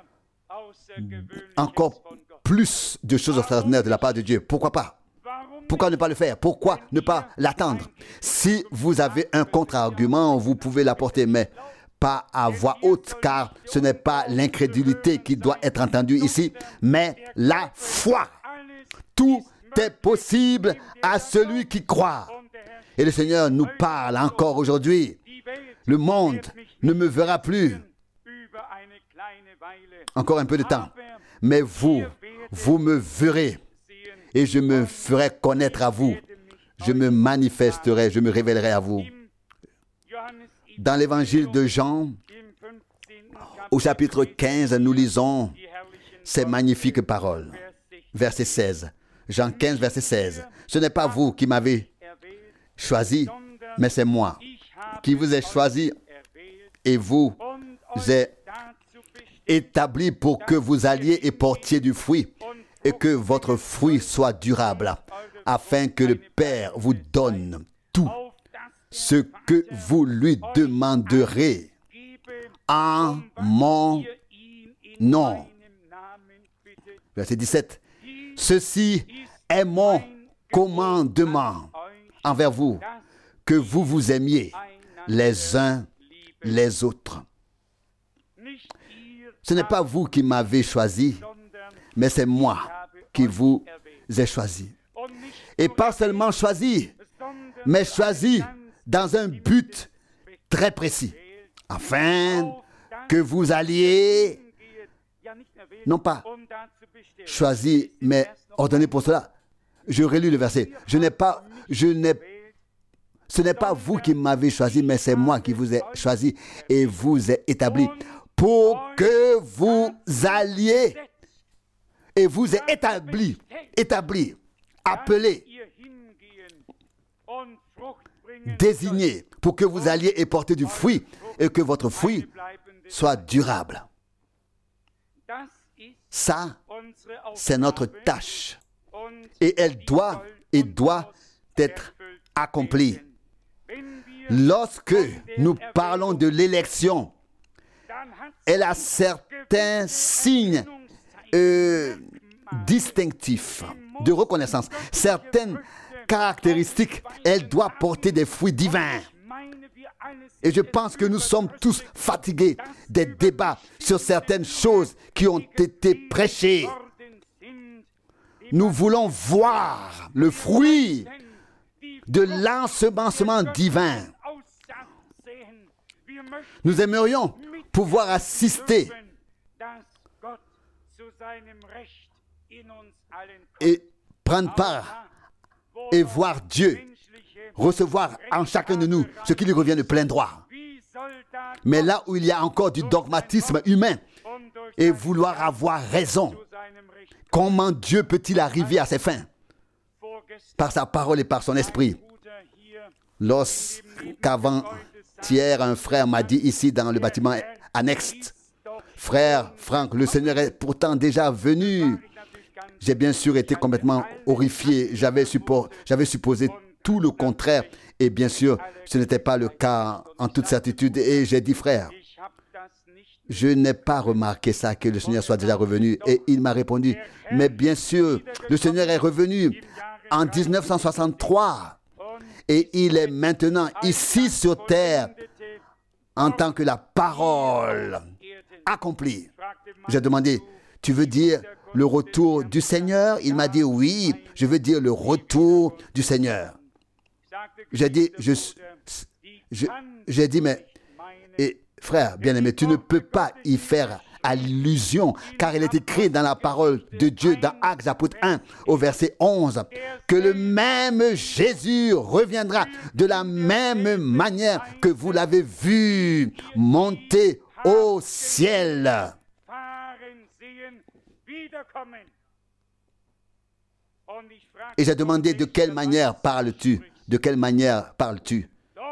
encore plus de choses extraordinaires de la part de Dieu. Pourquoi pas? Pourquoi ne pas le faire? Pourquoi ne pas l'attendre? Si vous avez un contre-argument, vous pouvez l'apporter, mais pas à voix haute, car ce n'est pas l'incrédulité qui doit être entendue ici, mais la foi. Tout est possible à celui qui croit. Et le Seigneur nous parle encore aujourd'hui. Le monde ne me verra plus encore un peu de temps. Mais vous me verrez et je me ferai connaître à vous. Je me manifesterai, je me révélerai à vous. Dans l'évangile de Jean, au chapitre 15, nous lisons ces magnifiques paroles. Verset 16. Jean 15, verset 16. Ce n'est pas vous qui m'avez choisi, mais c'est moi qui vous ai choisi et vous ai établi pour que vous alliez et portiez du fruit et que votre fruit soit durable, afin que le Père vous donne tout ce que vous lui demanderez en mon nom. Verset 17. Ceci est mon commandement envers vous, que vous vous aimiez les uns les autres. Ce n'est pas vous qui m'avez choisi, mais c'est moi qui vous ai choisi. Et pas seulement choisi, mais choisi dans un but très précis, afin que vous alliez, non pas choisi, mais ordonné pour cela. Je relis le verset. Ce n'est pas vous qui m'avez choisi, mais c'est moi qui vous ai choisi et vous ai établi pour que vous alliez et vous ai établi, appelé, désigné pour que vous alliez et porter du fruit et que votre fruit soit durable. Ça, c'est notre tâche et elle doit être accomplie. Lorsque nous parlons de l'élection, elle a certains signes distinctifs de reconnaissance, certaines caractéristiques. Elle doit porter des fruits divins. Et je pense que nous sommes tous fatigués des débats sur certaines choses qui ont été prêchées. Nous voulons voir le fruit de l'ensemencement divin. Nous aimerions pouvoir assister et prendre part et voir Dieu recevoir en chacun de nous ce qui lui revient de plein droit. Mais là où il y a encore du dogmatisme humain et vouloir avoir raison, comment Dieu peut-il arriver à ses fins? Par sa parole et par son esprit. Lorsqu'avant-hier, un frère m'a dit ici dans le bâtiment annexe, frère Franck, le Seigneur est pourtant déjà venu. J'ai bien sûr été complètement horrifié. J'avais supposé tout le contraire. Et bien sûr, ce n'était pas le cas en toute certitude. Et j'ai dit, frère, je n'ai pas remarqué ça, que le Seigneur soit déjà revenu. Et il m'a répondu, mais bien sûr, le Seigneur est revenu en 1963. Et il est maintenant ici sur terre en tant que la parole accomplie. J'ai demandé, tu veux dire le retour du Seigneur? Il m'a dit, oui, je veux dire le retour du Seigneur. J'ai dit, mais frère bien-aimé, tu ne peux pas y faire allusion, car il est écrit dans la parole de Dieu, dans Actes chapitre 1, au verset 11, que le même Jésus reviendra de la même manière que vous l'avez vu monter au ciel. Et j'ai demandé, de quelle manière parles-tu? De quelle manière parles-tu?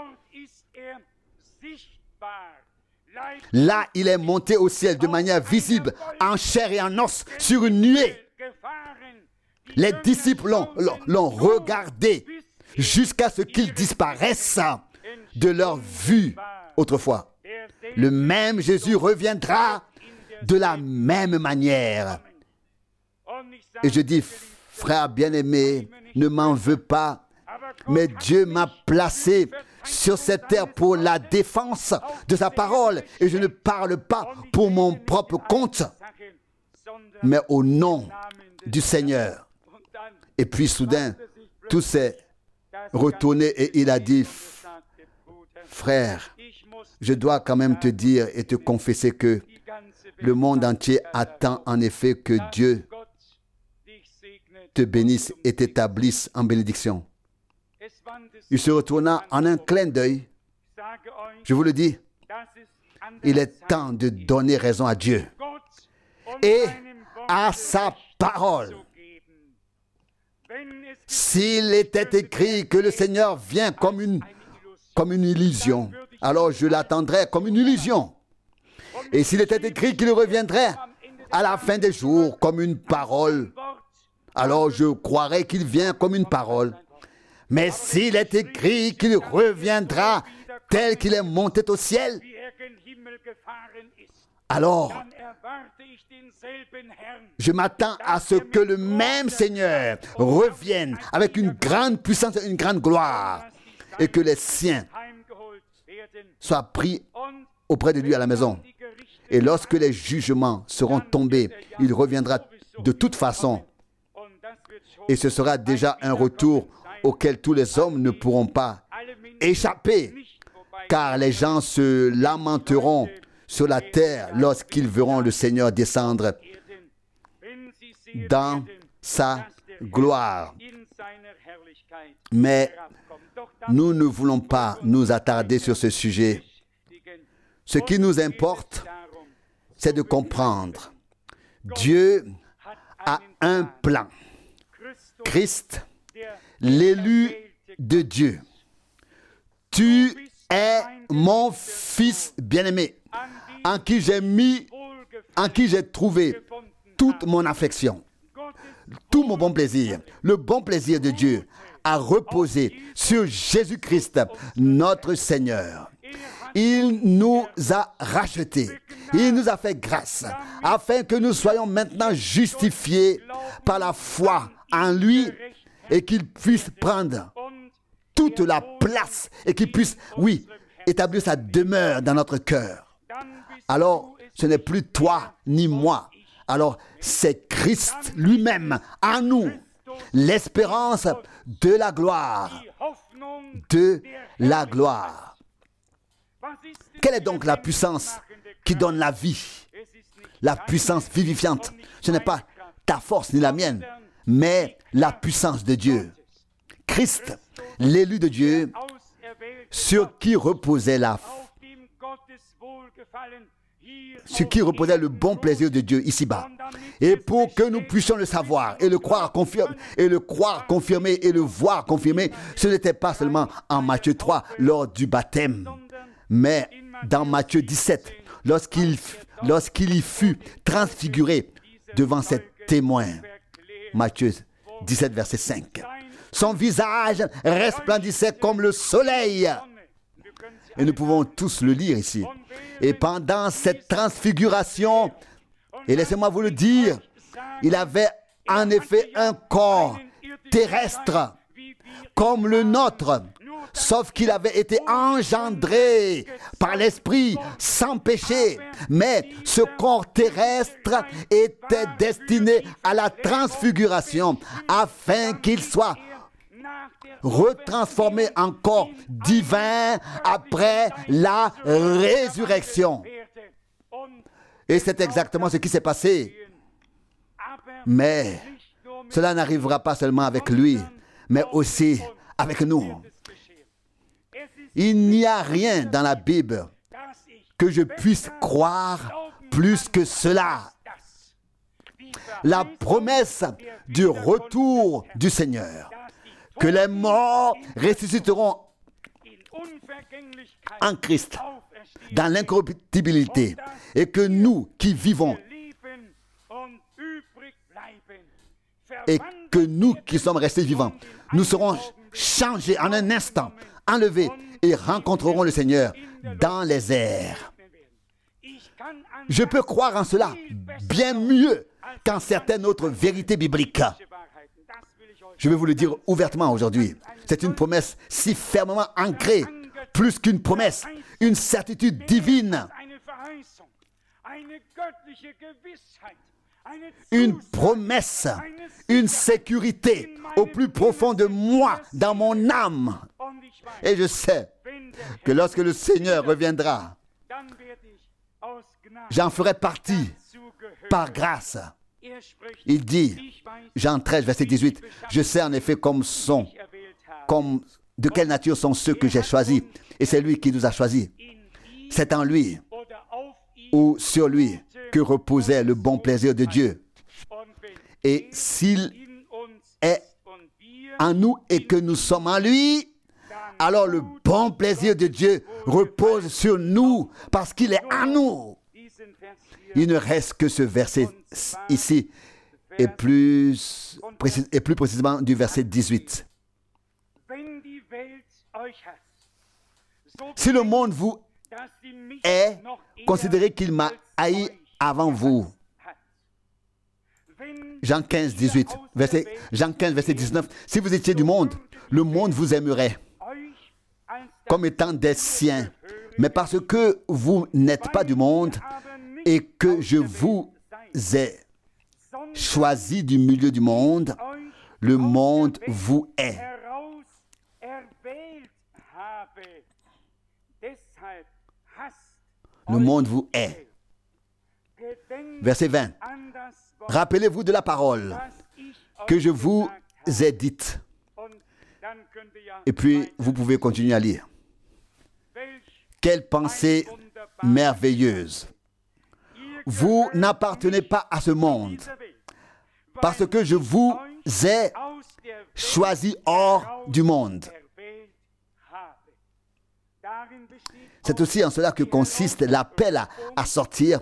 Là, il est monté au ciel de manière visible, en chair et en os, sur une nuée. Les disciples l'ont regardé jusqu'à ce qu'il disparaisse de leur vue autrefois. Le même Jésus reviendra de la même manière. Et je dis, frère bien-aimé, ne m'en veux pas, mais Dieu m'a placé sur cette terre pour la défense de sa parole. Et je ne parle pas pour mon propre compte, mais au nom du Seigneur. Et puis soudain, tout s'est retourné et il a dit, frère, je dois quand même te dire et te confesser que le monde entier attend en effet que Dieu te bénisse et t'établisse en bénédiction. Il se retourna en un clin d'œil. Je vous le dis, il est temps de donner raison à Dieu et à sa parole. S'il était écrit que le Seigneur vient comme une illusion, alors je l'attendrais comme une illusion. Et s'il était écrit qu'il reviendrait à la fin des jours comme une parole, alors je croirais qu'il vient comme une parole. Mais s'il est écrit qu'il reviendra tel qu'il est monté au ciel, alors je m'attends à ce que le même Seigneur revienne avec une grande puissance et une grande gloire, et que les siens soient pris auprès de lui à la maison. Et lorsque les jugements seront tombés, il reviendra de toute façon. Et ce sera déjà un retour auquel tous les hommes ne pourront pas échapper, car les gens se lamenteront sur la terre lorsqu'ils verront le Seigneur descendre dans sa gloire. Mais nous ne voulons pas nous attarder sur ce sujet. Ce qui nous importe, c'est de comprendre. Dieu a un plan. Christ, l'élu de Dieu. Tu es mon fils bien-aimé, en qui j'ai trouvé toute mon affection, tout mon bon plaisir. Le bon plaisir de Dieu a reposé sur Jésus-Christ, notre Seigneur. Il nous a rachetés, il nous a fait grâce, afin que nous soyons maintenant justifiés par la foi en lui, et qu'il puisse prendre toute la place et qu'il puisse, oui, établir sa demeure dans notre cœur. Alors, ce n'est plus toi ni moi. Alors, c'est Christ lui-même en nous, l'espérance de la gloire. De la gloire. Quelle est donc la puissance qui donne la vie? La puissance vivifiante. Ce n'est pas ta force ni la mienne, mais la puissance de Dieu. Christ, l'élu de Dieu, sur qui reposait le bon plaisir de Dieu ici-bas. Et pour que nous puissions le savoir et le croire confirmé, et le voir confirmé, ce n'était pas seulement en Matthieu 3 lors du baptême, mais dans Matthieu 17, lorsqu'il y fut transfiguré devant ses témoins. Matthieu 17, verset 5. Son visage resplendissait comme le soleil. Et nous pouvons tous le lire ici. Et pendant cette transfiguration, et laissez-moi vous le dire, il avait en effet un corps terrestre comme le nôtre, sauf qu'il avait été engendré par l'Esprit sans péché. Mais ce corps terrestre était destiné à la transfiguration, afin qu'il soit retransformé en corps divin après la résurrection. Et c'est exactement ce qui s'est passé. Mais cela n'arrivera pas seulement avec lui, mais aussi avec nous. Il n'y a rien dans la Bible que je puisse croire plus que cela. La promesse du retour du Seigneur, que les morts ressusciteront en Christ, dans l'incorruptibilité, et que nous qui vivons, et que nous qui sommes restés vivants, nous serons changés en un instant, enlevés, et rencontreront le Seigneur dans les airs. Je peux croire en cela bien mieux qu'en certaines autres vérités bibliques. Je vais vous le dire ouvertement aujourd'hui. C'est une promesse si fermement ancrée, plus qu'une promesse, une certitude divine. Une promesse, une sécurité au plus profond de moi, dans mon âme. Et je sais que lorsque le Seigneur reviendra, j'en ferai partie par grâce. Il dit, Jean 13, verset 18, je sais en effet de quelle nature sont ceux que j'ai choisis. Et c'est lui qui nous a choisis. C'est en lui ou sur lui que reposait le bon plaisir de Dieu. Et s'il est en nous et que nous sommes en lui, alors le bon plaisir de Dieu repose sur nous parce qu'il est en nous. Il ne reste que ce verset ici et plus précisément du verset 18. Si le monde vous est, considérez qu'il m'a haï avant vous. Jean 15, 18, Jean 15, verset 19. Si vous étiez du monde, le monde vous aimerait comme étant des siens. Mais parce que vous n'êtes pas du monde et que je vous ai choisi du milieu du monde, le monde vous est. Le monde vous est. Verset 20. Rappelez-vous de la parole que je vous ai dite. Et puis, vous pouvez continuer à lire. Quelle pensée merveilleuse. Vous n'appartenez pas à ce monde, parce que je vous ai choisi hors du monde. C'est aussi en cela que consiste l'appel à sortir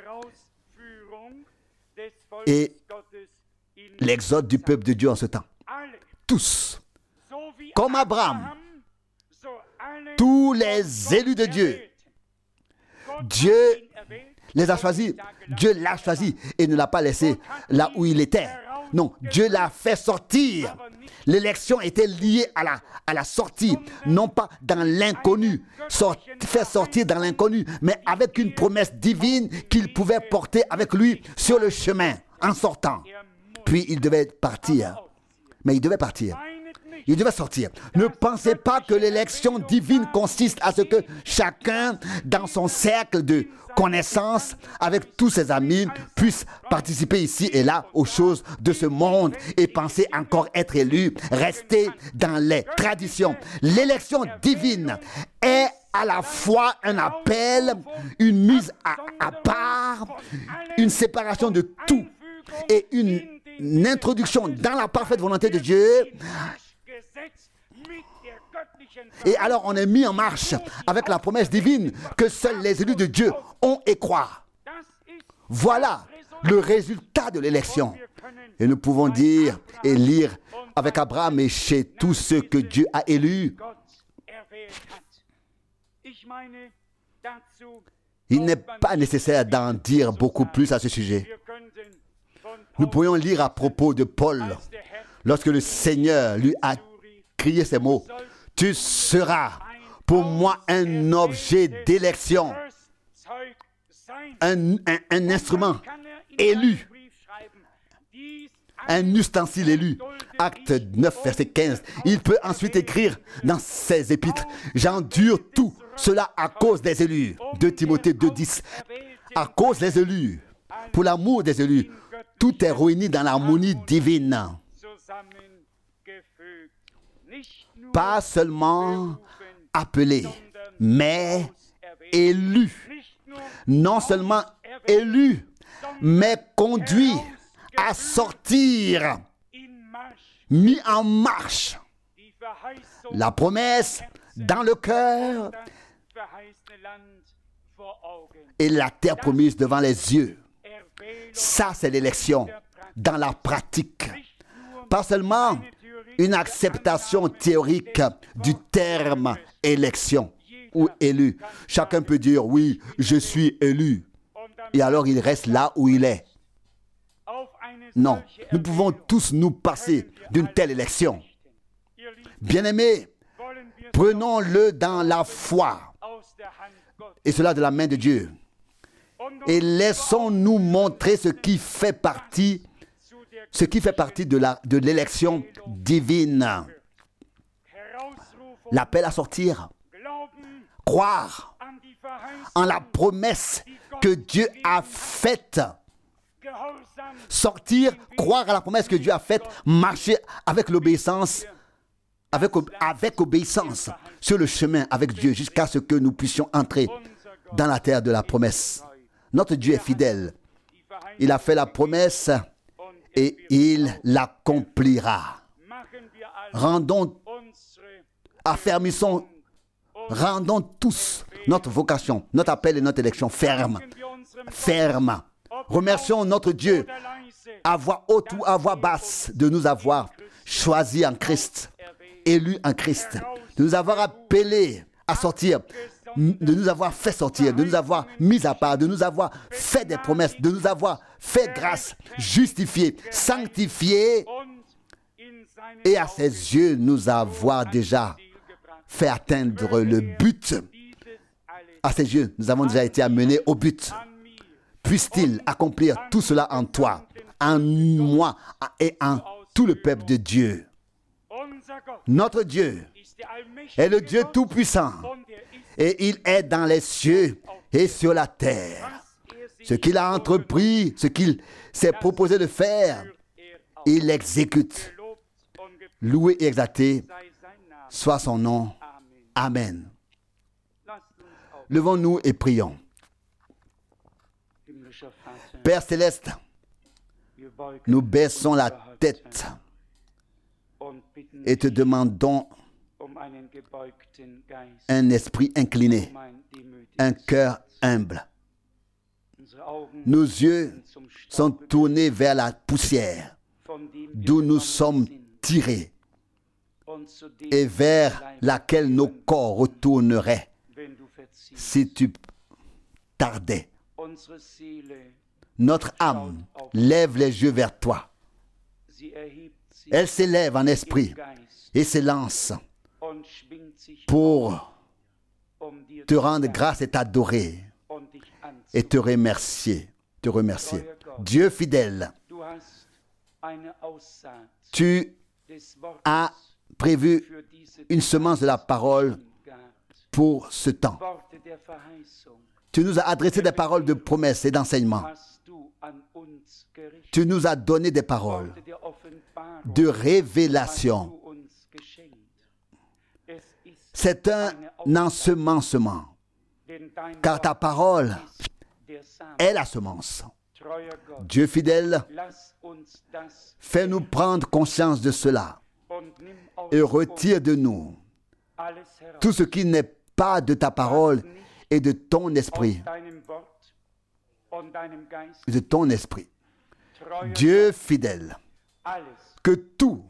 et l'exode du peuple de Dieu en ce temps. Tous, comme Abraham, tous les élus de Dieu, Dieu les a choisis, Dieu l'a choisi et ne l'a pas laissé là où il était. Non, Dieu l'a fait sortir. L'élection était liée à la sortie, non pas dans l'inconnu, fait sortir dans l'inconnu, mais avec une promesse divine qu'il pouvait porter avec lui sur le chemin en sortant. Puis il devait partir. Mais il devait partir. Il devait sortir. Ne pensez pas que l'élection divine consiste à ce que chacun, dans son cercle de connaissances, avec tous ses amis, puisse participer ici et là aux choses de ce monde et penser encore être élu. Rester dans les traditions. L'élection divine est à la fois un appel, une mise à part, une séparation de tout et une introduction dans la parfaite volonté de Dieu. Et alors on est mis en marche avec la promesse divine que seuls les élus de Dieu ont et croient. Voilà le résultat de l'élection. Et nous pouvons dire et lire avec Abraham et chez tous ceux que Dieu a élus. Il n'est pas nécessaire d'en dire beaucoup plus à ce sujet. Nous pourrions lire à propos de Paul, lorsque le Seigneur lui a crié ces mots. Tu seras pour moi un objet d'élection, un instrument élu, un ustensile élu. Acte 9, verset 15. Il peut ensuite écrire dans ses épîtres, j'endure tout cela à cause des élus. 2 Timothée 2, 10. À cause des élus, pour l'amour des élus, tout est réuni dans l'harmonie divine. Pas seulement appelé, mais élu. Non seulement élu, mais conduit à sortir, mis en marche. La promesse dans le cœur et la terre promise devant les yeux. Ça, c'est l'élection dans la pratique. Pas seulement une acceptation théorique du terme élection ou élu. Chacun peut dire, oui, je suis élu. Et alors il reste là où il est. Non, nous pouvons tous nous passer d'une telle élection. Bien-aimés, prenons-le dans la foi. Et cela de la main de Dieu. Et laissons-nous montrer ce qui fait partie de l'élection divine. L'appel à sortir, croire en la promesse que Dieu a faite. Sortir, croire à la promesse que Dieu a faite, marcher avec l'obéissance, avec obéissance sur le chemin avec Dieu jusqu'à ce que nous puissions entrer dans la terre de la promesse. Notre Dieu est fidèle. Il a fait la promesse et il l'accomplira. Affermissons, rendons tous notre vocation, notre appel et notre élection ferme. Remercions notre Dieu à voix haute ou à voix basse de nous avoir choisis en Christ, élus en Christ, de nous avoir appelés à sortir, de nous avoir fait sortir, de nous avoir mis à part, de nous avoir fait des promesses, de nous avoir fait grâce, justifiés, sanctifiés, et à ses yeux nous avoir déjà fait atteindre le but. À ses yeux, nous avons déjà été amenés au but. Puisse-t-il accomplir tout cela en toi, en moi et en tout le peuple de Dieu. Notre Dieu est le Dieu tout-puissant et il est dans les cieux et sur la terre. Ce qu'il a entrepris, ce qu'il s'est proposé de faire, il l'exécute. Loué et exalté soit son nom. Amen. Levons-nous et prions. Père céleste, nous baissons la tête et te demandons un esprit incliné, un cœur humble. Nos yeux sont tournés vers la poussière d'où nous sommes tirés et vers laquelle nos corps retourneraient si tu tardais. Notre âme lève les yeux vers toi. Elle s'élève en esprit et s'élance pour te rendre grâce et t'adorer et te remercier. Dieu fidèle, tu as prévu une semence de la parole pour ce temps. Tu nous as adressé des paroles de promesse et d'enseignement. Tu nous as donné des paroles de révélation. C'est un ensemencement, car ta parole est la semence. Dieu fidèle, fais-nous prendre conscience de cela et retire de nous tout ce qui n'est pas de ta parole et de ton esprit. Dieu fidèle, que tout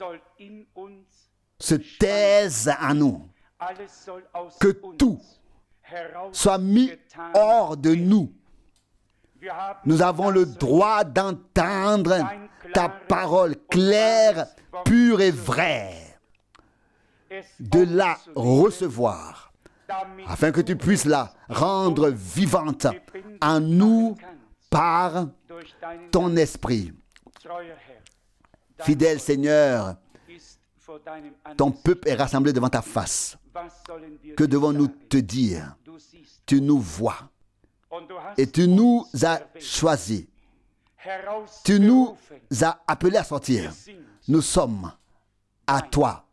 se taise en nous, que tout soit mis hors de nous. Nous avons le droit d'entendre ta parole claire, pure et vraie, de la recevoir, afin que tu puisses la rendre vivante en nous par ton esprit. Fidèle Seigneur, ton peuple est rassemblé devant ta face. Que devons-nous te dire? Tu nous vois et tu nous as choisis. Tu nous as appelés à sortir. Nous sommes à toi.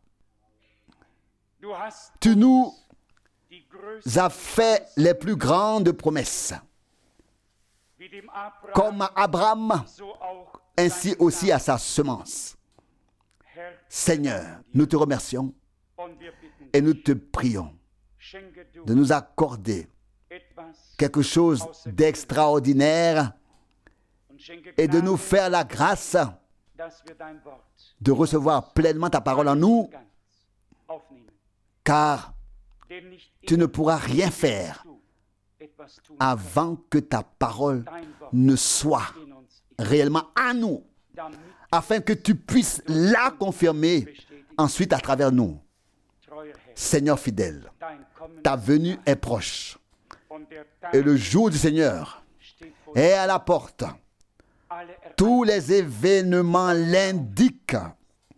Tu nous as fait les plus grandes promesses. Comme à Abraham, ainsi aussi à sa semence. Seigneur, nous te remercions et nous te prions de nous accorder quelque chose d'extraordinaire et de nous faire la grâce de recevoir pleinement ta parole en nous, car tu ne pourras rien faire avant que ta parole ne soit réellement en nous, afin que tu puisses la confirmer ensuite à travers nous. Seigneur fidèle, ta venue est proche et le jour du Seigneur est à la porte. Tous les événements l'indiquent.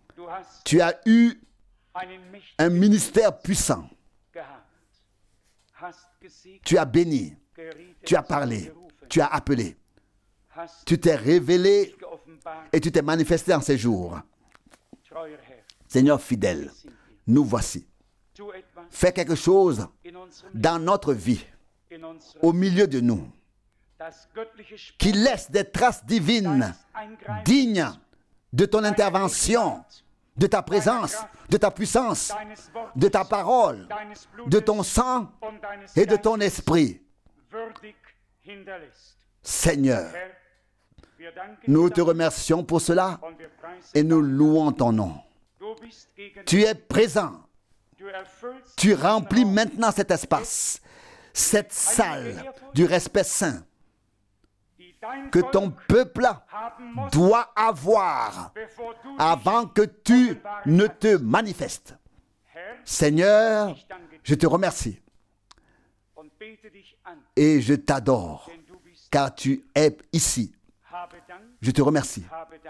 Tu as eu un ministère puissant Tu as béni, tu as parlé, tu as appelé, tu t'es révélé et tu t'es manifesté en ces jours. Seigneur fidèle, nous voici. Fais quelque chose dans notre vie, au milieu de nous, qui laisse des traces divines, dignes de ton intervention, de ta présence, de ta puissance, de ta parole, de ton sang et de ton esprit. Seigneur, nous te remercions pour cela et nous louons ton nom. Tu es présent. Tu remplis maintenant cet espace, cette salle du respect saint que ton peuple doit avoir avant que tu ne te manifestes. Seigneur, je te remercie et je t'adore car tu es ici. Je te remercie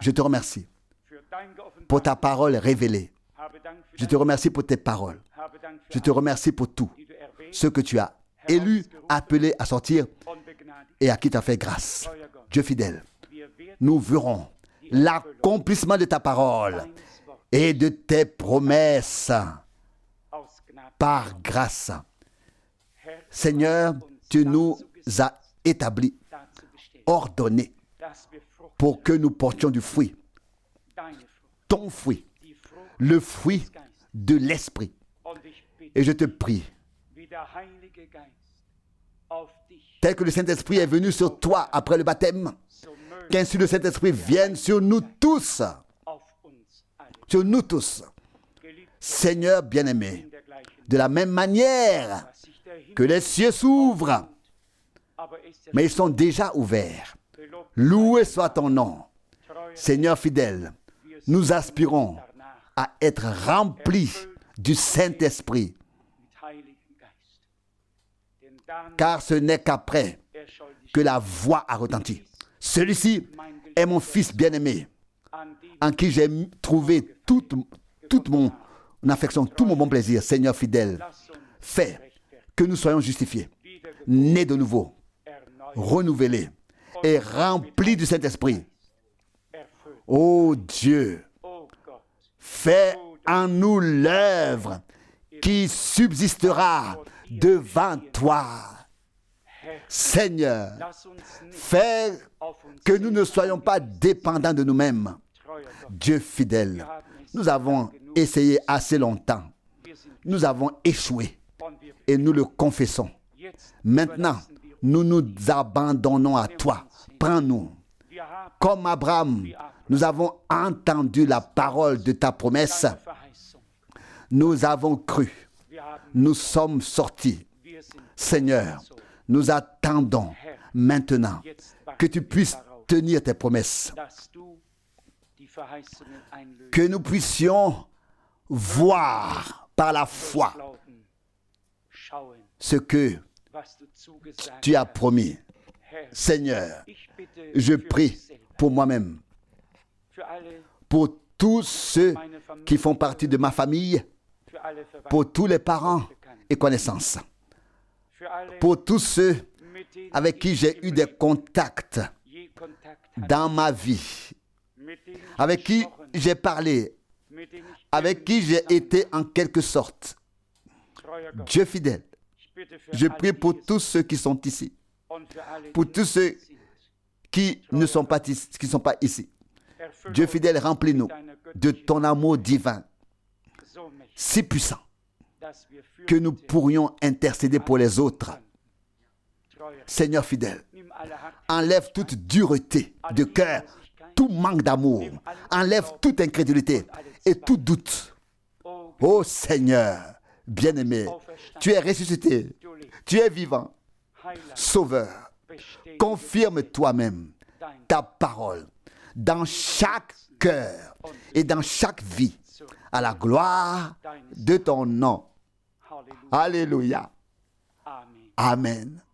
pour ta parole révélée. Je te remercie pour tes paroles. Je te remercie pour tout ce que tu as élu, appelé à sortir et à qui tu as fait grâce. Dieu fidèle, nous verrons l'accomplissement de ta parole et de tes promesses par grâce. Seigneur, tu nous as établis, ordonnés pour que nous portions du fruit, ton fruit, le fruit de l'Esprit. Et je te prie, tel que le Saint-Esprit est venu sur toi après le baptême, qu'ainsi le Saint-Esprit vienne sur nous tous. Sur nous tous. Seigneur bien-aimé, de la même manière que les cieux s'ouvrent, mais ils sont déjà ouverts. Loué soit ton nom. Seigneur fidèle, nous aspirons à être remplis du Saint-Esprit. Car ce n'est qu'après que la voix a retenti. Celui-ci est mon fils bien-aimé, en qui j'ai trouvé toute mon affection, tout mon bon plaisir. Seigneur fidèle, fais que nous soyons justifiés, nés de nouveau, renouvelés et remplis du Saint-Esprit. Ô Dieu, fais en nous l'œuvre qui subsistera devant toi. Seigneur, fais que nous ne soyons pas dépendants de nous-mêmes. Dieu fidèle, nous avons essayé assez longtemps. Nous avons échoué et nous le confessons. Maintenant, nous nous abandonnons à toi. Prends-nous. Comme Abraham, nous avons entendu la parole de ta promesse. Nous avons cru. Nous sommes sortis. Seigneur, nous attendons maintenant que tu puisses tenir tes promesses. Que nous puissions voir par la foi ce que tu as promis. Seigneur, je prie pour moi-même, pour tous ceux qui font partie de ma famille, pour tous les parents et connaissances, pour tous ceux avec qui j'ai eu des contacts dans ma vie, avec qui j'ai parlé, avec qui j'ai été en quelque sorte. Dieu fidèle, je prie pour tous ceux qui sont ici, pour tous ceux qui ne sont pas ici. Dieu fidèle, remplis-nous de ton amour divin, si puissant, que nous pourrions intercéder pour les autres. Seigneur fidèle, enlève toute dureté de cœur, tout manque d'amour, enlève toute incrédulité et tout doute. Ô Seigneur, bien-aimé, tu es ressuscité, tu es vivant, Sauveur. Confirme toi-même ta parole dans chaque cœur et dans chaque vie, à la gloire de ton nom. Alléluia. Amen.